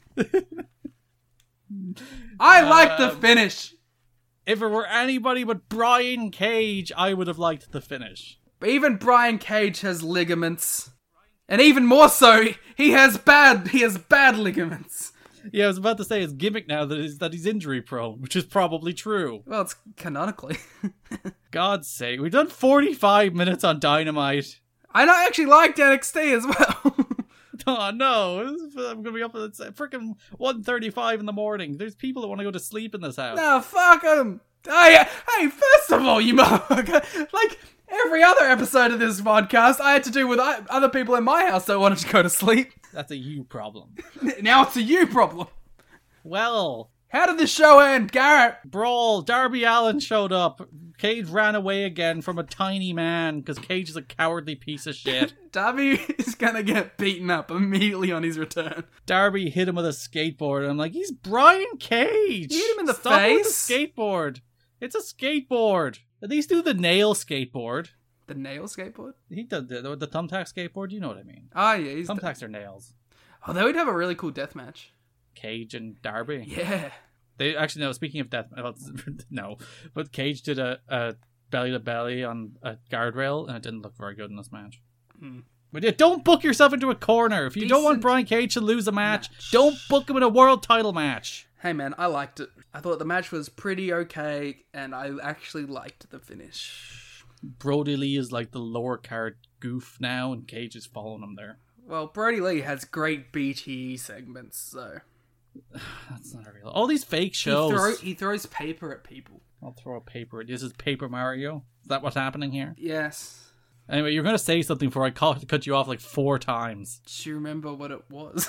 I like the finish. If it were anybody but Brian Cage, I would have liked the finish. But even Brian Cage has ligaments. And even more so, he has bad ligaments. Yeah, I was about to say his gimmick now that he's injury prone, which is probably true. Well, it's canonically. God's sake, we've done 45 minutes on Dynamite. I actually liked NXT as well. Oh no, I'm gonna be up at freaking 1:35 in the morning. There's people that want to go to sleep in this house. No, fuck him. Hey, first of all, you motherfucker. Like, every other episode of this podcast, I had to do with other people in my house that wanted to go to sleep. That's a you problem. Now it's a you problem. Well, How did this show end, Garrett? brawl. Darby Allin showed up. Cage ran away again from a tiny man because Cage is a cowardly piece of shit. Darby is gonna get beaten up immediately on his return. Darby hit him with a skateboard, and I'm like, he's Brian Cage. You hit him in the Stop face? with the skateboard. It's a skateboard. At least do the nail skateboard. The nail skateboard? He did the thumbtack skateboard. You know what I mean. Oh, yeah. He's Thumbtacks are nails. Oh, they would have a really cool death match. Cage and Darby. Yeah. They actually no. Speaking of death, no, but Cage did a belly to belly on a guardrail, and it didn't look very good in this match. But yeah, don't book yourself into a corner. If you don't want Decent Brian Cage to lose a match, don't book him in a world title match. Hey, man, I liked it. I thought the match was pretty okay, and I actually liked the finish. Brody Lee is like the lower card goof now, and Cage is following him there. Well, Brody Lee has great BTE segments, so... That's not real. All these fake shows. He throws paper at people. I'll throw a paper. This is Paper Mario. Is that what's happening here? Yes. Anyway, you're going to say something before I cut you off like 4 times. Do you remember what it was?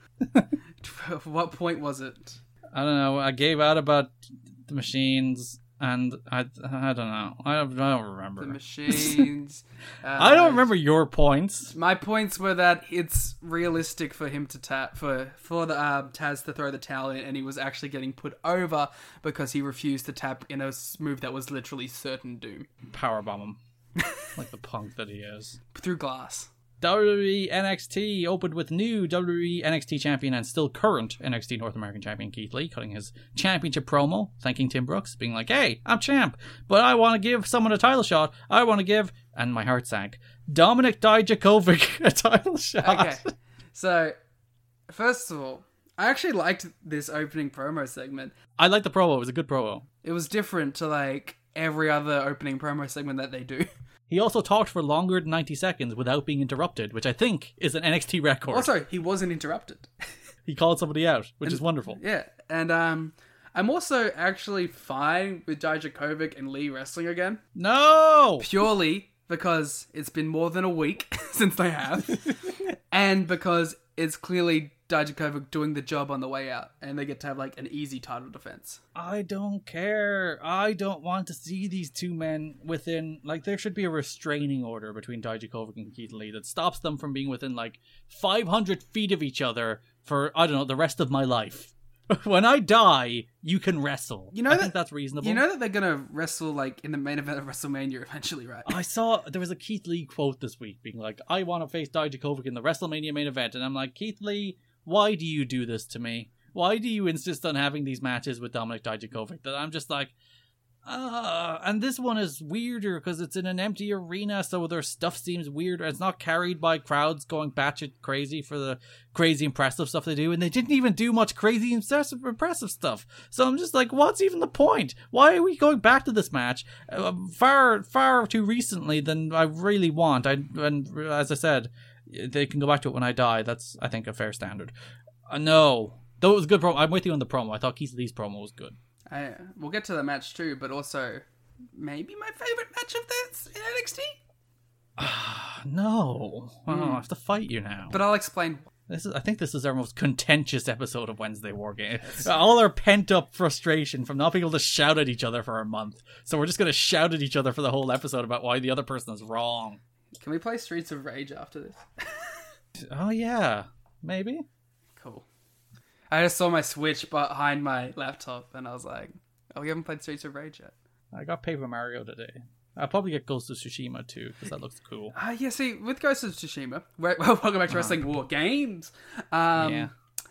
What point was it? I don't know. I gave out about the machines, and I don't know. I don't remember. The machines. I don't remember your points. My points were that it's realistic for him to tap for the Taz to throw the towel in, and he was actually getting put over because he refused to tap in a move that was literally certain doom Powerbomb him. Like the punk that he is. through glass. WWE NXT opened with new WWE NXT champion and still current NXT North American champion Keith Lee cutting his championship promo, thanking Tim Brooks, being like, "Hey, I'm champ, but I want to give someone a title shot. I want to give," and my heart sank, "Dominic Dijakovic a title shot." Okay, so first of all, I actually liked this opening promo segment. I like the promo. It was a good promo. It was different to like every other opening promo segment that they do. He also talked for longer than 90 seconds without being interrupted, which I think is an NXT record. Also, he wasn't interrupted. He called somebody out, which is wonderful. Yeah, and I'm also actually fine with Dijakovic and Lee wrestling again. No! Purely because it's been more than a week since they have. And because it's clearly Dijakovic doing the job on the way out, and they get to have like an easy title defense. I don't care. I don't want to see these two men within, like, there should be a restraining order between Dijakovic and Keith Lee that stops them from being within like 500 feet of each other for, I don't know, the rest of my life. When I die, you can wrestle. I think that's reasonable. You know that they're gonna wrestle like in the main event of WrestleMania eventually, right? I saw there was a Keith Lee quote this week being like, I want to face Dijakovic in the WrestleMania main event. And I'm like, Keith Lee, why do you do this to me? Why do you insist on having these matches with Dominik Dijakovic? That I'm just like, and this one is weirder because it's in an empty arena, so their stuff seems weird. It's not carried by crowds going batshit crazy for the crazy impressive stuff they do, and they didn't even do much crazy impressive stuff. So I'm just like, what's even the point? Why are we going back to this match far too recently than I really want? And as I said, they can go back to it when I die. That's, I think, a fair standard. No, though it was a good promo. I'm with you on the promo. I thought Keith Lee's promo was good. We'll get to the match too, but also maybe my favorite match of this in NXT. No, I have to fight you now. But I'll explain. I think this is our most contentious episode of Wednesday War Game. All our pent up frustration from not being able to shout at each other for a month. So we're just going to shout at each other for the whole episode about why the other person is wrong. Can we play Streets of Rage after this? Oh yeah, maybe. Cool. I just saw my Switch behind my laptop, and I was like, "Oh, we haven't played Streets of Rage yet." I got Paper Mario today. I'll probably get Ghost of Tsushima too, because that looks cool. Yeah, see, with Ghost of Tsushima, welcome back to Wrestling War Games. I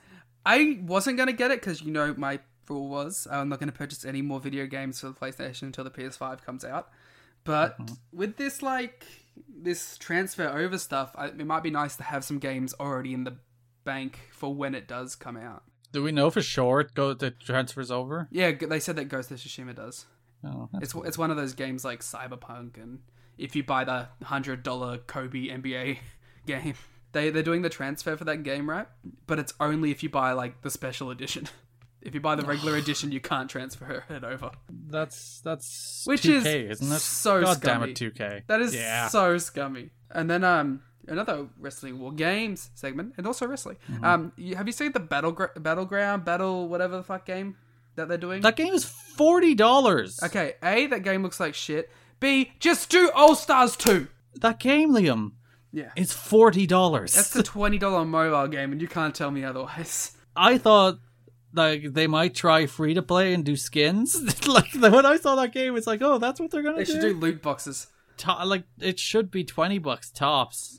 wasn't going to get it, because you know my rule was I'm not going to purchase any more video games for the PlayStation until the PS5 comes out. But with this, like, this transfer over stuff, it might be nice to have some games already in the bank for when it does come out. Do we know for sure it transfers over? Yeah, they said that Ghost of Tsushima does. Oh, it's one of those games like Cyberpunk, and if you buy the $100 Kobe NBA game, they're doing the transfer for that game, right? But it's only if you buy like the special edition. If you buy the regular edition, you can't transfer it over. That's which 2K, is isn't it? So God scummy. damn it, 2K. That is so scummy. And then another Wrestling War Games segment, and also wrestling. Have you seen the Battleground, whatever the fuck game that they're doing? That game is $40. Okay, A, that game looks like shit. B, just do All Stars 2. That game, Liam, yeah, is $40. That's the $20 mobile game, and you can't tell me otherwise. I thought like they might try free to play and do skins. Like when I saw that game, it's like, oh, that's what they're gonna do. They should do loot boxes. Like it should be $20 tops.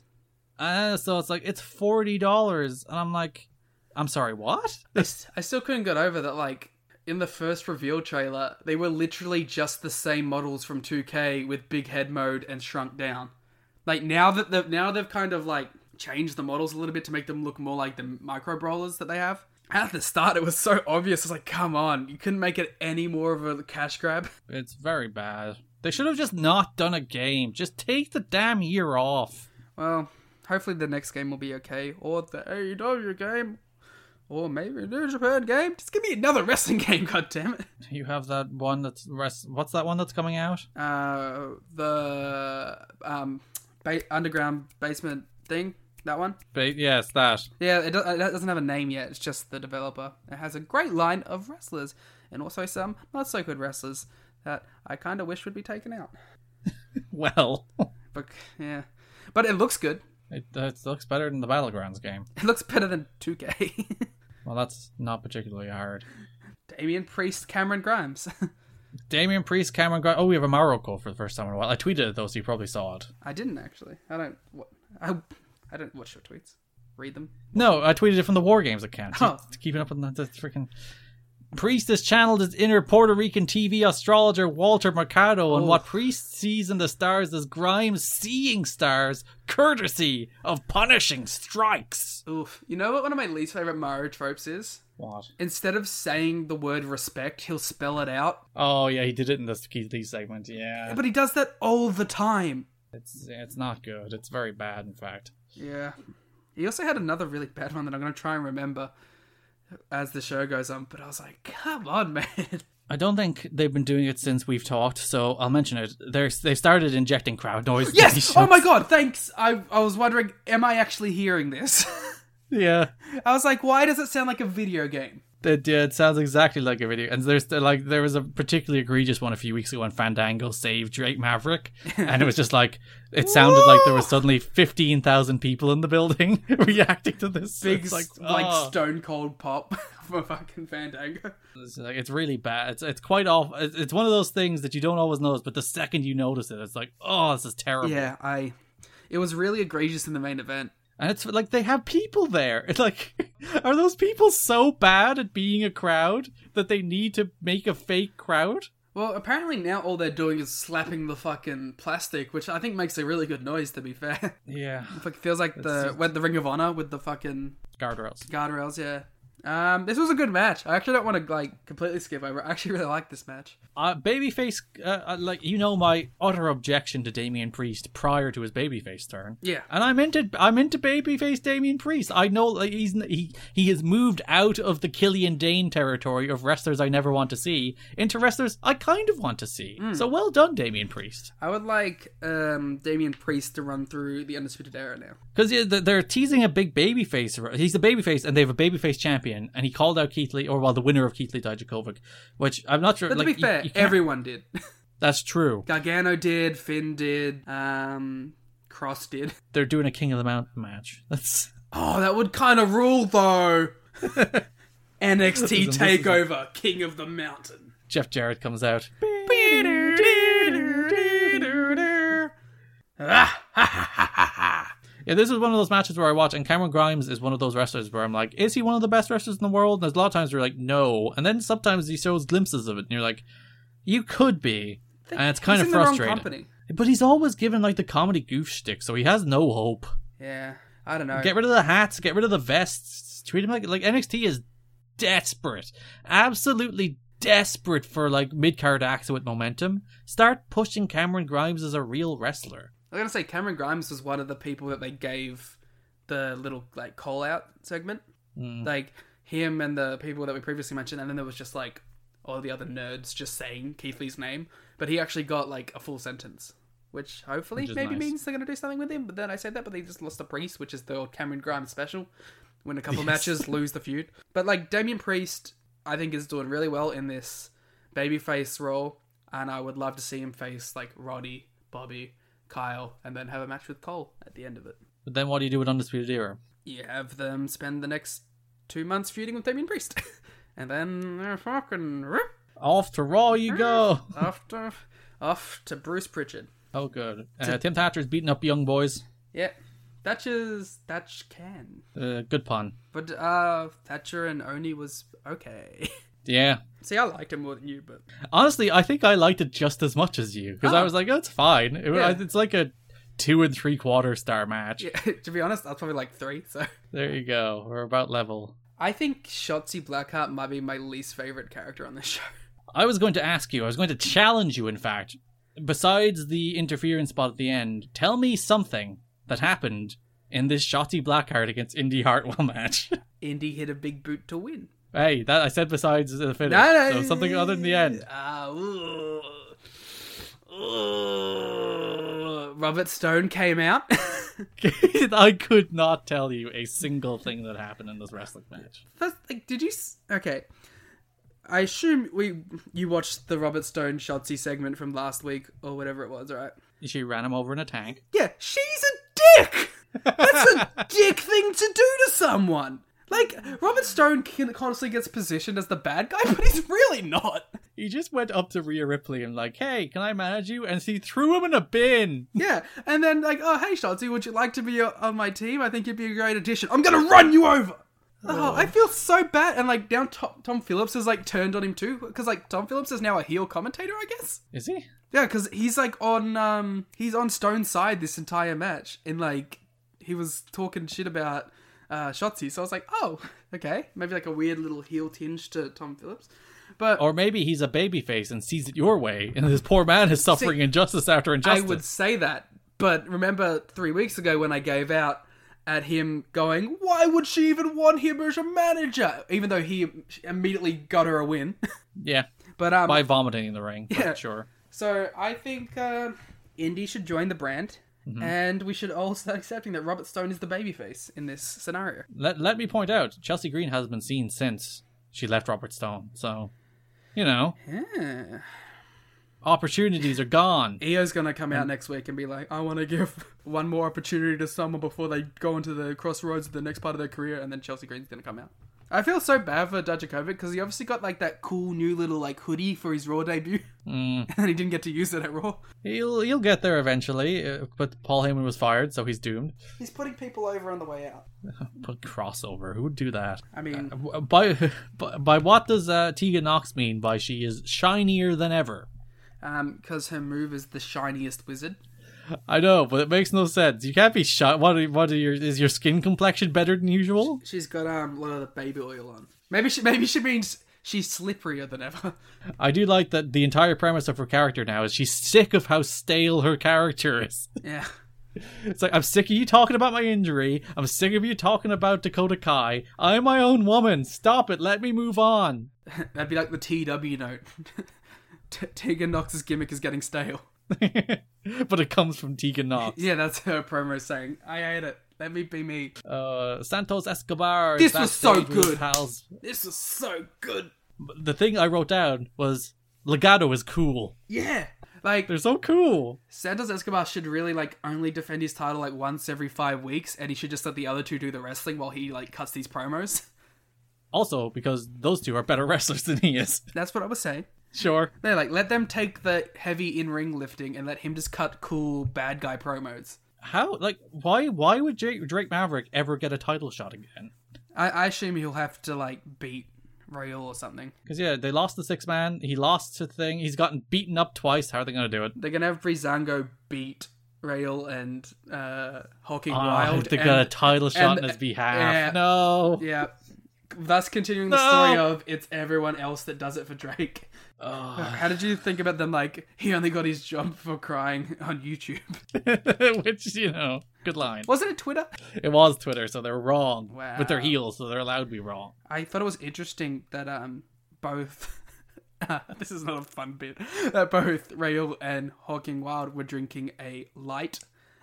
So it's like it's $40, and I'm like, I'm sorry, what? I still couldn't get over that. Like in the first reveal trailer, they were literally just the same models from 2K with big head mode and shrunk down. Like now they've kind of like changed the models a little bit to make them look more like the micro brawlers that they have. At the start, it was so obvious. It's like, come on, you couldn't make it any more of a cash grab. It's very bad. They should have just not done a game. Just take the damn year off. Well, hopefully the next game will be okay, or the AEW game, or maybe a New Japan game. Just give me another wrestling game, goddammit. You have that one that's what's that one that's coming out? The underground basement thing. That one? Yes, that. Yeah, it doesn't have a name yet. It's just the developer. It has a great line of wrestlers, and also some not so good wrestlers that I kind of wish would be taken out. Well, but yeah, but it looks good. It looks better than the Battlegrounds game. It looks better than 2K. Well, that's not particularly hard. Damian Priest, Cameron Grimes. Damian Priest, Cameron Grimes. Oh, we have a Mauro code for the first time in a while. I tweeted it though, so you probably saw it. I didn't actually. I don't watch your tweets. Read them. No, I tweeted it from the War Games account. Oh. Keeping up with the freaking... Priest has channeled his inner Puerto Rican TV astrologer Walter Mercado, and what Priest sees in the stars is Grimes seeing stars, courtesy of punishing strikes. Oof. You know what one of my least favorite Mario tropes is? What? Instead of saying the word respect, he'll spell it out. Oh yeah, he did it in this Keith Lee segment, yeah. But he does that all the time. It's not good. It's very bad, in fact. Yeah. He also had another really bad one that I'm going to try and remember as the show goes on, but I was like, come on, man. I don't think they've been doing it since we've talked, so I'll mention it. They started injecting crowd noise. Yes! Oh my god, thanks! I was wondering, am I actually hearing this? Yeah. I was like, why does it sound like a video game? It sounds exactly like a video. And there was a particularly egregious one a few weeks ago when Fandango saved Drake Maverick, and it was just like it sounded like there was suddenly 15,000 people in the building reacting to this. Big It's like Stone Cold pop for fucking Fandango. it's really bad. It's quite off. It's one of those things that you don't always notice, but the second you notice it, it's like, oh, this is terrible. Yeah, it was really egregious in the main event. And it's like they have people there. It's like, are those people so bad at being a crowd that they need to make a fake crowd? Well, apparently now all they're doing is slapping the fucking plastic, which I think makes a really good noise, to be fair. Yeah. It feels like the Ring of Honor with the fucking Guardrails, yeah. This was a good match. I actually don't want to like completely skip over. I actually really like this match. Babyface, my utter objection to Damian Priest prior to his babyface turn. Yeah, and I'm into babyface Damian Priest. I know like, he has moved out of the Killian Dane territory of wrestlers I never want to see into wrestlers I kind of want to see. So well done, Damian Priest. I would like Damian Priest to run through the Undisputed Era now, because they're teasing a big babyface. He's a babyface, and they have a babyface champion, and he called out Keith Lee, the winner of Keith Lee Dijakovic, which I'm not sure. But to be fair, everyone did. That's true. Gargano did, Finn did, Cross did. They're doing a King of the Mountain match. That would kind of rule though. NXT TakeOver, King of the Mountain. Jeff Jarrett comes out. Yeah, this is one of those matches where I watch, and Cameron Grimes is one of those wrestlers where I'm like, is he one of the best wrestlers in the world? And there's a lot of times where you're like, no. And then sometimes he shows glimpses of it, and you're like, you could be. And it's kind of frustrating. But he's always given like the comedy goof shtick, so he has no hope. Yeah, I don't know. Get rid of the hats, get rid of the vests. Treat him like NXT is desperate. Absolutely desperate for like mid-card acts with momentum. Start pushing Cameron Grimes as a real wrestler. I was gonna say Cameron Grimes was one of the people that they gave the little like call out segment, like him and the people that we previously mentioned, and then there was just like all the other nerds just saying Keith Lee's name, but he actually got like a full sentence, which hopefully maybe means they're gonna do something with him. But then I said that, but they just lost the Priest, which is the old Cameron Grimes special, win a couple matches, lose the feud. But like Damian Priest, I think is doing really well in this babyface role, and I would love to see him face like Roddy, Bobby, Kyle, and then have a match with Cole at the end of it. But then what do you do with Undisputed Era? You have them spend the next 2 months feuding with Damian Priest. And then they're fucking... Off to Raw you go! Off to Bruce Pritchard. Oh, good. Tim Thatcher's beating up young boys. Yeah. Thatch can. Good pun. But Thatcher and Oni was okay. Yeah. See, I liked him more than you, but... Honestly, I think I liked it just as much as you. Because I was like, oh, it's fine. It's like a 2 3/4 star match. Yeah, to be honest, that's probably like 3, so... There you go. We're about level. I think Shotzi Blackheart might be my least favourite character on this show. I was going to challenge you, in fact. Besides the interference spot at the end, tell me something that happened in this Shotzi Blackheart against Indy Hartwell match. Indy hit a big boot to win. Hey, that I said besides the finish. No. So something other than the end. Robert Stone came out. I could not tell you a single thing that happened in this wrestling match. Did you... Okay. I assume you watched the Robert Stone Shotzi segment from last week, or whatever it was, right? She ran him over in a tank. Yeah, she's a dick! That's a dick thing to do to someone! Like, Robert Stone constantly gets positioned as the bad guy, but he's really not. He just went up to Rhea Ripley and like, hey, can I manage you? And she threw him in a bin. Yeah, and then like, oh, hey, Shotzi, would you like to be on my team? I think you'd be a great addition. I'm gonna run you over! Oh, I feel so bad. And like, now Tom Phillips has like turned on him too, because like, Tom Phillips is now a heel commentator, I guess? Is he? Yeah, because he's like he's on Stone's side this entire match, and like, he was talking shit about Shotzi, so I was like, oh, okay, maybe like a weird little heel tinge to Tom Phillips. But or maybe he's a babyface and sees it your way, and this poor man is suffering injustice after injustice. I would say that, but remember 3 weeks ago when I gave out at him going, why would she even want him as a manager? Even though he immediately got her a win. Yeah, but by vomiting in the ring, yeah. Sure. So I think Indy should join the brand, And we should all start accepting that Robert Stone is the babyface in this scenario. Let me point out, Chelsea Green hasn't been seen since she left Robert Stone. So, you know, Yeah. opportunities are gone. Io's gonna come out next week and be like, I want to give one more opportunity to someone before they go into the crossroads of the next part of their career, and then Chelsea Green's gonna come out. I feel so bad for Dijakovic because he obviously got like that cool new little like hoodie for his Raw debut, and he didn't get to use it at Raw. He'll get there eventually, but Paul Heyman was fired, so he's doomed. He's putting people over on the way out. Put crossover. Who would do that? I mean, By what does Tegan Knox mean by she is shinier than ever? because her move is the shiniest wizard. I know, but it makes no sense. You can't be shot. Is your skin complexion better than usual? She's got a lot of the baby oil on. Maybe she means she's slipperier than ever. I do like that the entire premise of her character now is she's sick of how stale her character is. Yeah. It's like, I'm sick of you talking about my injury. I'm sick of you talking about Dakota Kai. I'm my own woman. Stop it. Let me move on. That'd be like the TW note. Tegan Knox's gimmick is getting stale. But it comes from Tegan Knox. Yeah, that's her promo saying, I hate it. Let me be me. Santos Escobar. This was so backstage with his good. Pals. This was so good. The thing I wrote down was Legado is cool. Yeah. Like, They're so cool. Santos Escobar should really, like, only defend his title, like, once every 5 weeks, and he should just let the other two do the wrestling while he, like, cuts these promos. Also, because those two are better wrestlers than he is. That's what I was saying. Sure. They're like, let them take the heavy in-ring lifting and let him just cut cool bad guy promos. How, like, why would Drake Maverick ever get a title shot again? I assume he'll have to, like, beat Rail or something. Because, yeah, they lost the 6-man. He lost the thing. He's gotten beaten up twice. How are they going to do it? They're going to have Breezango beat Rail and Hawking Wild. They got a title shot on his behalf. Yeah, No. Yeah. Thus continuing the story of it's everyone else that does it for Drake. How did you think about them, like, he only got his job for crying on YouTube? Which, you know, good line. Wasn't it Twitter? It was Twitter, so they're wrong. Wow. With their heels, so they're allowed to be wrong. I thought it was interesting that both... this is not a fun bit. That both Rail and Hawking Wild were drinking a white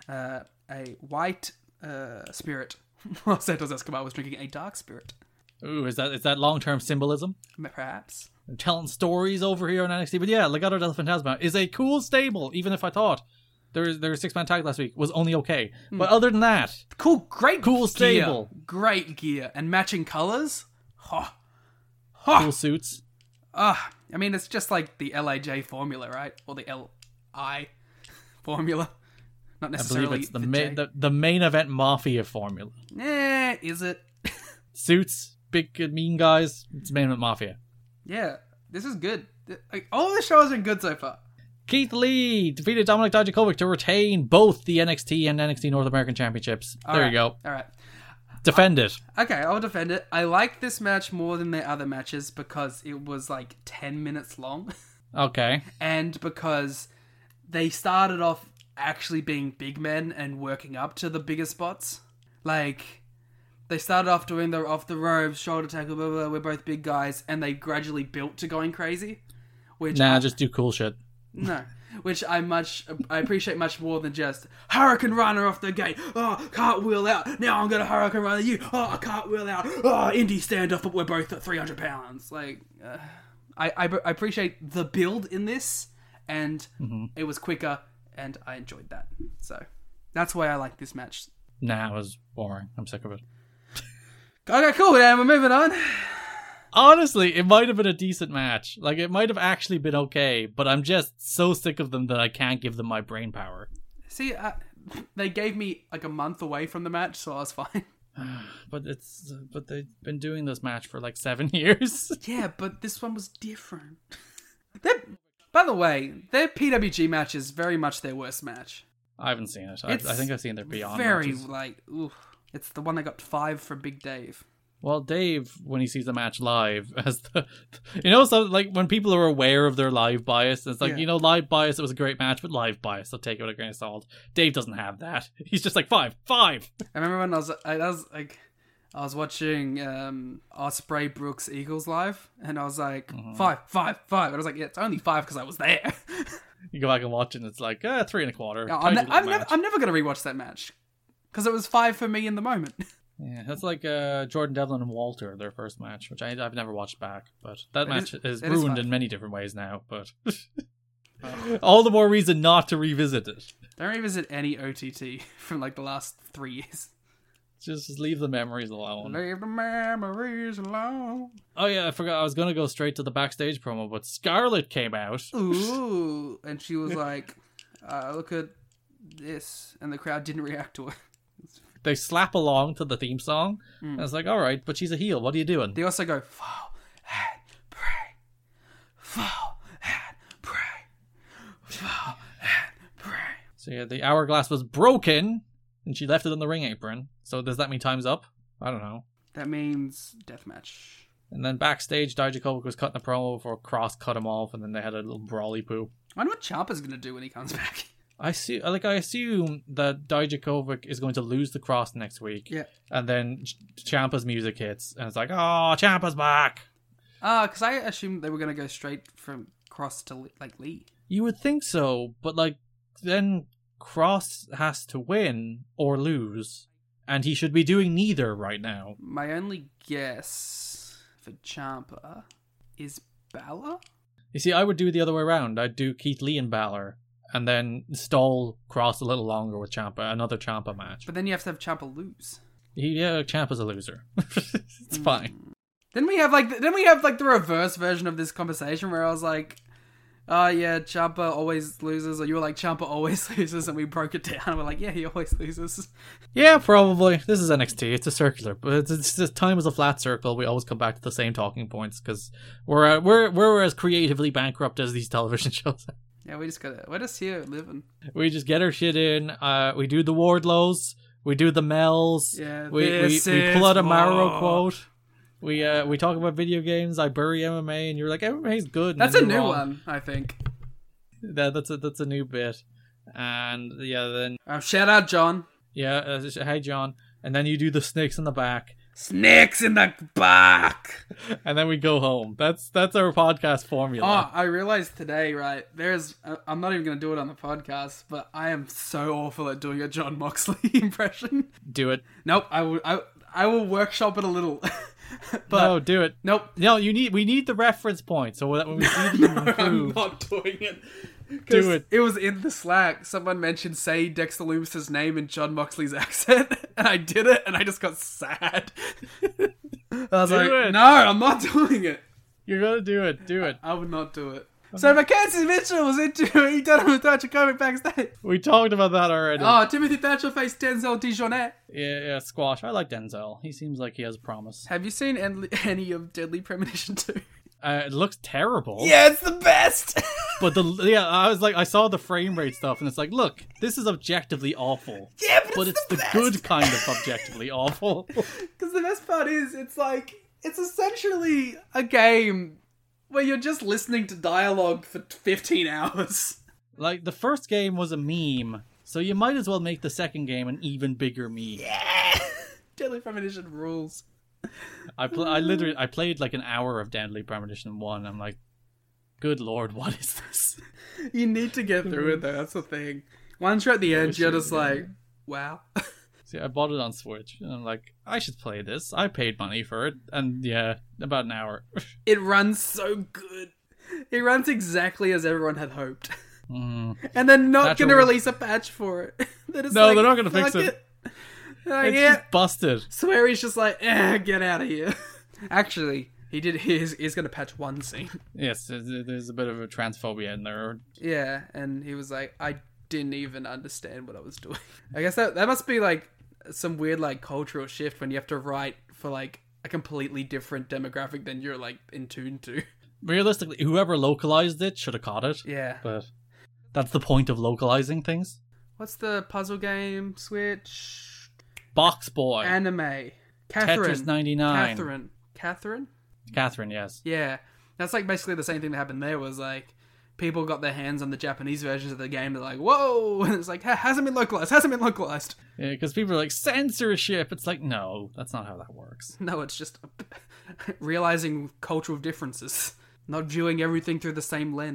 spirit, while Santos Escobar was drinking a dark spirit. Ooh, is that long-term symbolism? Perhaps. I'm telling stories over here on NXT. But yeah, Legado del Fantasma is a cool stable, even if I thought their 6-man tag last week was only okay. But other than that, Great cool gear. stable. Great gear. And matching colours? Cool suits. I mean, it's just like the LAJ formula, right? Or the LI formula. Not I necessarily believe it's J. the main event Mafia formula. Is it? Suits, big mean guys, it's main event Mafia. Yeah, this is good. Like, all the shows are good so far. Keith Lee defeated Dominik Dijakovic to retain both the NXT and NXT North American Championships. There you go. All right. Defend it. Okay, I'll defend it. I like this match more than the other matches because it was like 10 minutes long. Okay. And because they started off actually being big men and working up to the bigger spots. Like, they started off doing the off the ropes, shoulder tackle, blah, blah, blah, we're both big guys, and they gradually built to going crazy. Which just do cool shit. No. Which I appreciate much more than just Hurricane Runner off the gate. Oh, cartwheel out. Now I'm gonna Hurricane Runner you. Oh, cartwheel out. Oh, indie stand up, but we're both at 300 pounds. Like, I appreciate the build in this, and it was quicker, and I enjoyed that. So that's why I like this match. Nah, it was boring. I'm sick of it. Okay, cool. Then we're moving on. Honestly, it might have been a decent match. Like, it might have actually been okay, but I'm just so sick of them that I can't give them my brain power. See, they gave me like a month away from the match, so I was fine. But they've been doing this match for like 7 years. Yeah, but this one was different. By the way, their PWG match is very much their worst match. I haven't seen it. I think I've seen their Beyond very matches. like, oof. It's the one that got 5 from Big Dave. Well, Dave, when he sees the match live, as so like when people are aware of their live bias, it's like, live bias, it was a great match, but live bias, they'll take it with a grain of salt. Dave doesn't have that. He's just like, 5. I remember when I was watching Osprey Brooks Eagles live, and I was like, 5. And I was like, yeah, it's only 5 because I was there. You go back and watch it, and it's like 3 1/4. No, Tidy little I'm match. never going to rewatch that match. Because it was 5 for me in the moment. Yeah, that's like Jordan Devlin and Walter, their first match, which I've never watched back, but that match is it is ruined fun. in many different ways now. But all the more reason not to revisit it. Don't revisit any OTT from like the last 3 years. Just leave the memories alone. Leave the memories alone. Oh yeah, I forgot. I was gonna go straight to the backstage promo, but Scarlett came out. Ooh, and she was like, look at this. And the crowd didn't react to it. They slap along to the theme song. And I was like, all right, but she's a heel. What are you doing? They also go, fall and pray. Fall and pray. Fall and pray. So yeah, the hourglass was broken, and she left it on the ring apron. So does that mean time's up? I don't know. That means deathmatch. And then backstage, Dijakovic was cutting a promo before Cross cut him off, and then they had a little brawly poo. I wonder what Ciampa's going to do when he comes back. I assume that Dijakovic is going to lose the Cross next week. Yeah. And then Ciampa's music hits, and it's like, oh, Ciampa's back. Because I assumed they were going to go straight from Cross to like Lee. You would think so, but like then Cross has to win or lose, and he should be doing neither right now. My only guess for Ciampa is Balor? You see, I would do it the other way around. I'd do Keith Lee and Balor, and then stall Cross a little longer with Ciampa, another Ciampa match. But then you have to have Ciampa lose. Ciampa's a loser. It's fine. Then we have the reverse version of this conversation where I was like, oh yeah, Ciampa always loses, or you were like, Ciampa always loses, and we broke it down and we're like, yeah, he always loses. Yeah, probably. This is NXT. It's a circular, but it's just time is a flat circle. We always come back to the same talking points because we're as creatively bankrupt as these television shows. Yeah, we're just here living. We just get our shit in. We do the Wardlows. We do the Mells. Yeah, we pull out a Mauro quote. We talk about video games. I bury MMA, and you're like, MMA's good. That's a new one, I think. That's a new bit, and yeah, then Shout out John. yeah, hey John, and then you do the snakes in the back, Snakes in the back. and then we go home. That's our podcast formula. Oh, I realized today, right? I'm not even going to do it on the podcast, but I am so awful at doing a John Moxley impression. Do it. Nope, I will workshop it a little. But No, do it. Nope. No, we need the reference point. So when we see them I'm improve, not doing it. Do it. It was in the Slack. Someone mentioned say Dexter Loomis's name in John Moxley's accent, and I did it, and I just got sad. I was Do like, it. no, I'm not doing it. you're gonna do it. Do it. I would not do it. So Mackenzie Mitchell was into he done it with Dijakovic backstage. We talked about that already. Oh, Timothy Thatcher faced Denzel Dijonette. Yeah, squash. I like Denzel. He seems like he has promise. Have you seen any of Deadly Premonition 2? It looks terrible. Yeah, it's the best. But I saw the frame rate stuff, and it's like, look, this is objectively awful. Yeah, But it's the best. good kind of objectively awful. Because the best part is, it's essentially a game where you're just listening to dialogue for 15 hours. Like, the first game was a meme, so you might as well make the second game an even bigger meme. Yeah. Deadly Premonition rules. I played like an hour of Deadly Premonition 1. I'm like, good lord, what is this? You need to get through it though, that's the thing. Once you're at the end, you're just like, wow. See, I bought it on Switch, and I'm like, I should play this. I paid money for it, and yeah, about an hour. It runs so good. It runs exactly as everyone had hoped. And they're not That's going to a- release a patch for it. They're No, they're not gonna fix "Fuck it." Like, It's yeah. just busted. Sweary's just like, get out of here. Actually, he's going to patch one scene. Yes, there's a bit of a transphobia in there. Yeah, and he was like, I didn't even understand what I was doing. I guess that must be like some weird like cultural shift when you have to write for like a completely different demographic than you're like in tune to. Realistically, whoever localized it should have caught it. Yeah. But that's the point of localizing things. What's the puzzle game? Switch? Box Boy. Anime. Catherine. Tetris 99. Catherine? Yes. Yeah. That's like basically the same thing that happened there was like people got their hands on the Japanese versions of the game. They're like, whoa! And it's like, hasn't been localized. Yeah, because people are like, censorship. It's like, no, that's not how that works. No, it's just realizing cultural differences. Not viewing everything through the same lens.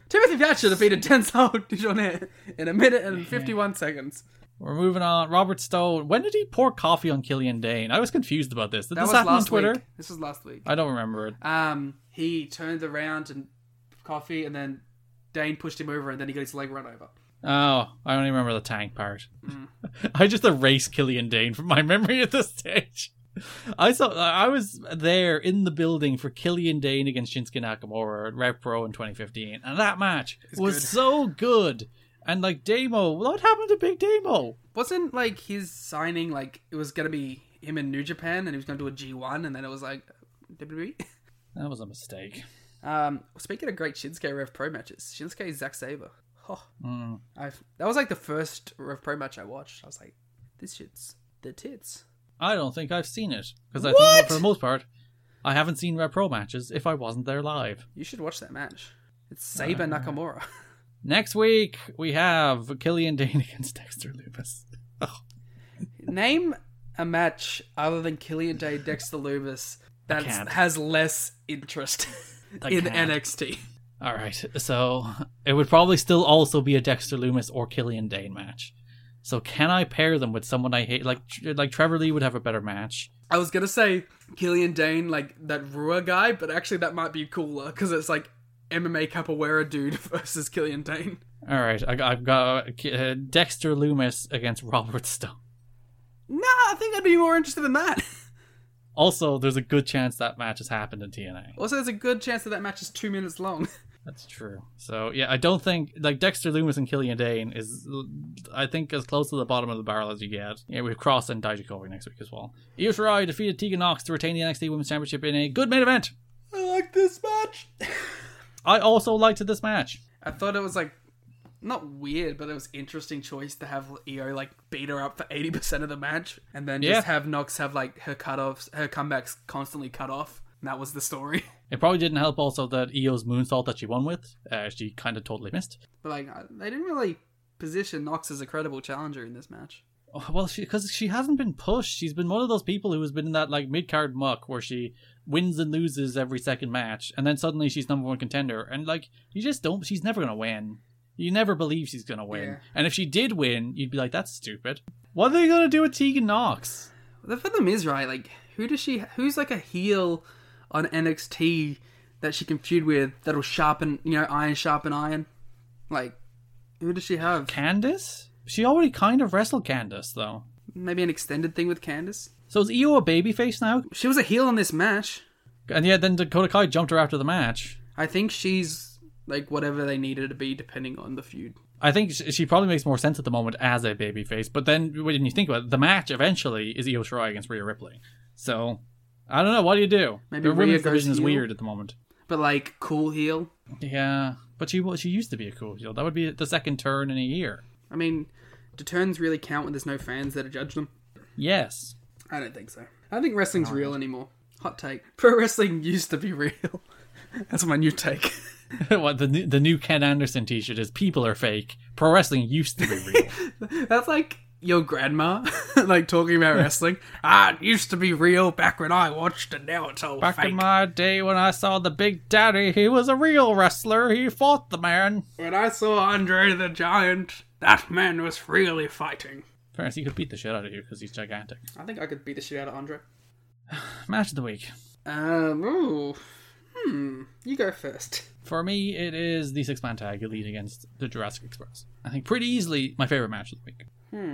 Timothy Thatcher defeated Denzel Dujournay in a minute and 51 seconds. We're moving on. Robert Stone. When did he pour coffee on Killian Dane? I was confused about this. Did That this was happen on last Twitter? week. This was last week. I don't remember it. He turned around and coffee, and then Dane pushed him over, and then he got his leg run over. Oh, I only remember the tank part. I just erased Killian Dane from my memory at this stage. I was there in the building for Killian Dane against Shinsuke Nakamura at Rev Pro in 2015, and that match was good. so good. And like Damo, what happened to Big Damo? Wasn't like his signing like it was gonna be him in New Japan, and he was gonna do a G1, and then it was like WWE. That was a mistake. Speaking of great Shinsuke Rev Pro matches, Shinsuke Zack Sabre. Oh, that was like the first Rev Pro match I watched. I was like, this shit's the tits. I don't think I've seen it because I think for the most part, I haven't seen Rev Pro matches if I wasn't there live. You should watch that match. It's Sabre Nakamura. Next week we have Killian Dane against Dexter Lumis. Name a match other than Killian Dane, Dexter Lumis that can't. has less interest in can't. NXT. All right, so it would probably still also be a Dexter Lumis or Killian Dane match. So can I pair them with someone I hate? Like Trevor Lee would have a better match. I was gonna say Killian Dane, like that Rua guy, but actually that might be cooler because it's like MMA capoeira dude versus Killian Dane. All right, I've got Dexter Lumis against Robert Stone. Nah, I think I'd be more interested in that. Also, there's a good chance that match has happened in TNA. Also, there's a good chance that match is 2 minutes long. That's true. So, yeah, I don't think... Like, Dexter Lumis and Killian Dane is, I think, as close to the bottom of the barrel as you get. Yeah, we have Cross and Dijakovic next week as well. Io Shirai defeated Tegan Nox to retain the NXT Women's Championship in a good main event. I like this match. I also liked this match. I thought it was like not weird, but it was interesting choice to have Io like beat her up for 80% of the match, and then just have Nox have like her comebacks constantly cut off. And that was the story. It probably didn't help also that Io's moonsault that she won with, she kind of totally missed. But like they didn't really position Nox as a credible challenger in this match. Well, because she hasn't been pushed. She's been one of those people who has been in that like mid-card muck where she wins and loses every second match, and then suddenly she's number one contender, and like you just don't. She's never gonna win. You never believe she's gonna win, Yeah. and if she did win, you'd be like, "That's stupid." What are they gonna do with Tegan Nox? The problem is right, like who's like a heel on NXT that she can feud with that'll sharpen, iron sharpen iron. Like, who does she have? Candice? She already kind of wrestled Candice though. Maybe an extended thing with Candice. So is Io a babyface now? She was a heel in this match. And yeah, then Dakota Kai jumped her after the match. I think she's like whatever they need her to be depending on the feud. I think she probably makes more sense at the moment as a babyface, but then when you think about it, the match eventually is Io Shirai against Rhea Ripley. So, I don't know, what do you do? Maybe The Rhea women's goes division is heel. weird at the moment. But like cool heel. Yeah, but she used to be a cool heel. That would be the second turn in a year. I mean, do turns really count when there's no fans there to judge them? Yes. I don't think so. I don't think wrestling's real anymore. Hot take. Pro wrestling used to be real. That's my new take. What the new Ken Anderson t-shirt is, people are fake. Pro wrestling used to be real. That's like your grandma, like talking about wrestling. It used to be real back when I watched it, now it's all Back fake. in my day when I saw the Big Daddy, he was a real wrestler. He fought the man. When I saw Andre the Giant, that man was really fighting. Fairness, he could beat the shit out of you because he's gigantic. I think I could beat the shit out of Andre. Match of the week. You go first. For me, it is the six-man tag Elite against the Jurassic Express. I think pretty easily my favorite match of the week.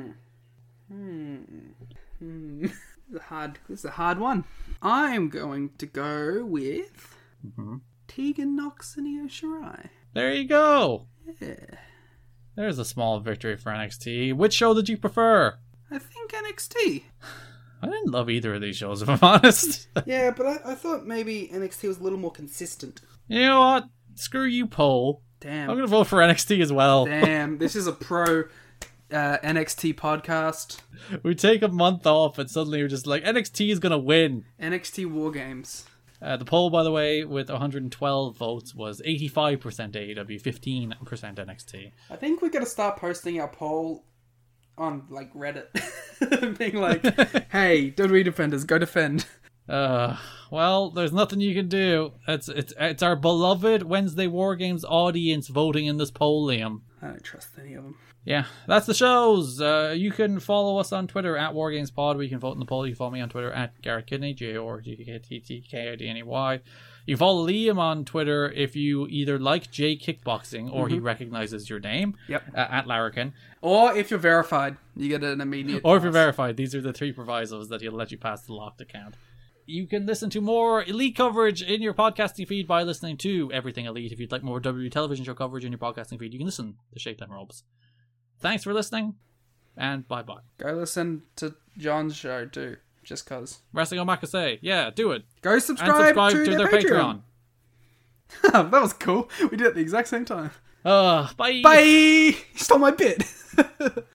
This is a hard one. I'm going to go with Tegan Nox and Io Shirai. There you go. Yeah. There's a small victory for NXT. Which show did you prefer? I think NXT. I didn't love either of these shows, if I'm honest. Yeah, but I thought maybe NXT was a little more consistent. You know what? Screw you, Poll. Damn. I'm going to vote for NXT as well. Damn, this is a pro NXT podcast. We take a month off and suddenly we're just like, NXT is going to win. NXT War Games. The poll, by the way, with 112 votes was 85% AEW, 15% NXT. I think we got to start posting our poll on like Reddit, being like, "Hey, WWE defenders, go defend." Well, there's nothing you can do. It's our beloved Wednesday War Games audience voting in this poll, Liam. I don't trust any of them. Yeah, that's the shows. You can follow us on Twitter at WarGamesPod. We can vote in the poll. You can follow me on Twitter at Garrett Kidney, GorGKTTKIDNEY. You can follow Liam on Twitter if you either like J Kickboxing or he recognizes your name. Yep. At Larrikin. Or if you're verified, you get an immediate Or if you're pass. verified. These are the 3 provisos that he'll let you pass the locked account. You can listen to more Elite coverage in your podcasting feed by listening to Everything Elite. If you'd like more WWE television show coverage in your podcasting feed, you can listen to Shakedown Robes. Thanks for listening, and bye-bye. Go listen to John's show too, just cause. Wrestling Omakase. Yeah, do it. Go subscribe, and subscribe to their Patreon. That was cool. We did it at the exact same time. Bye. Bye! You stole my bit.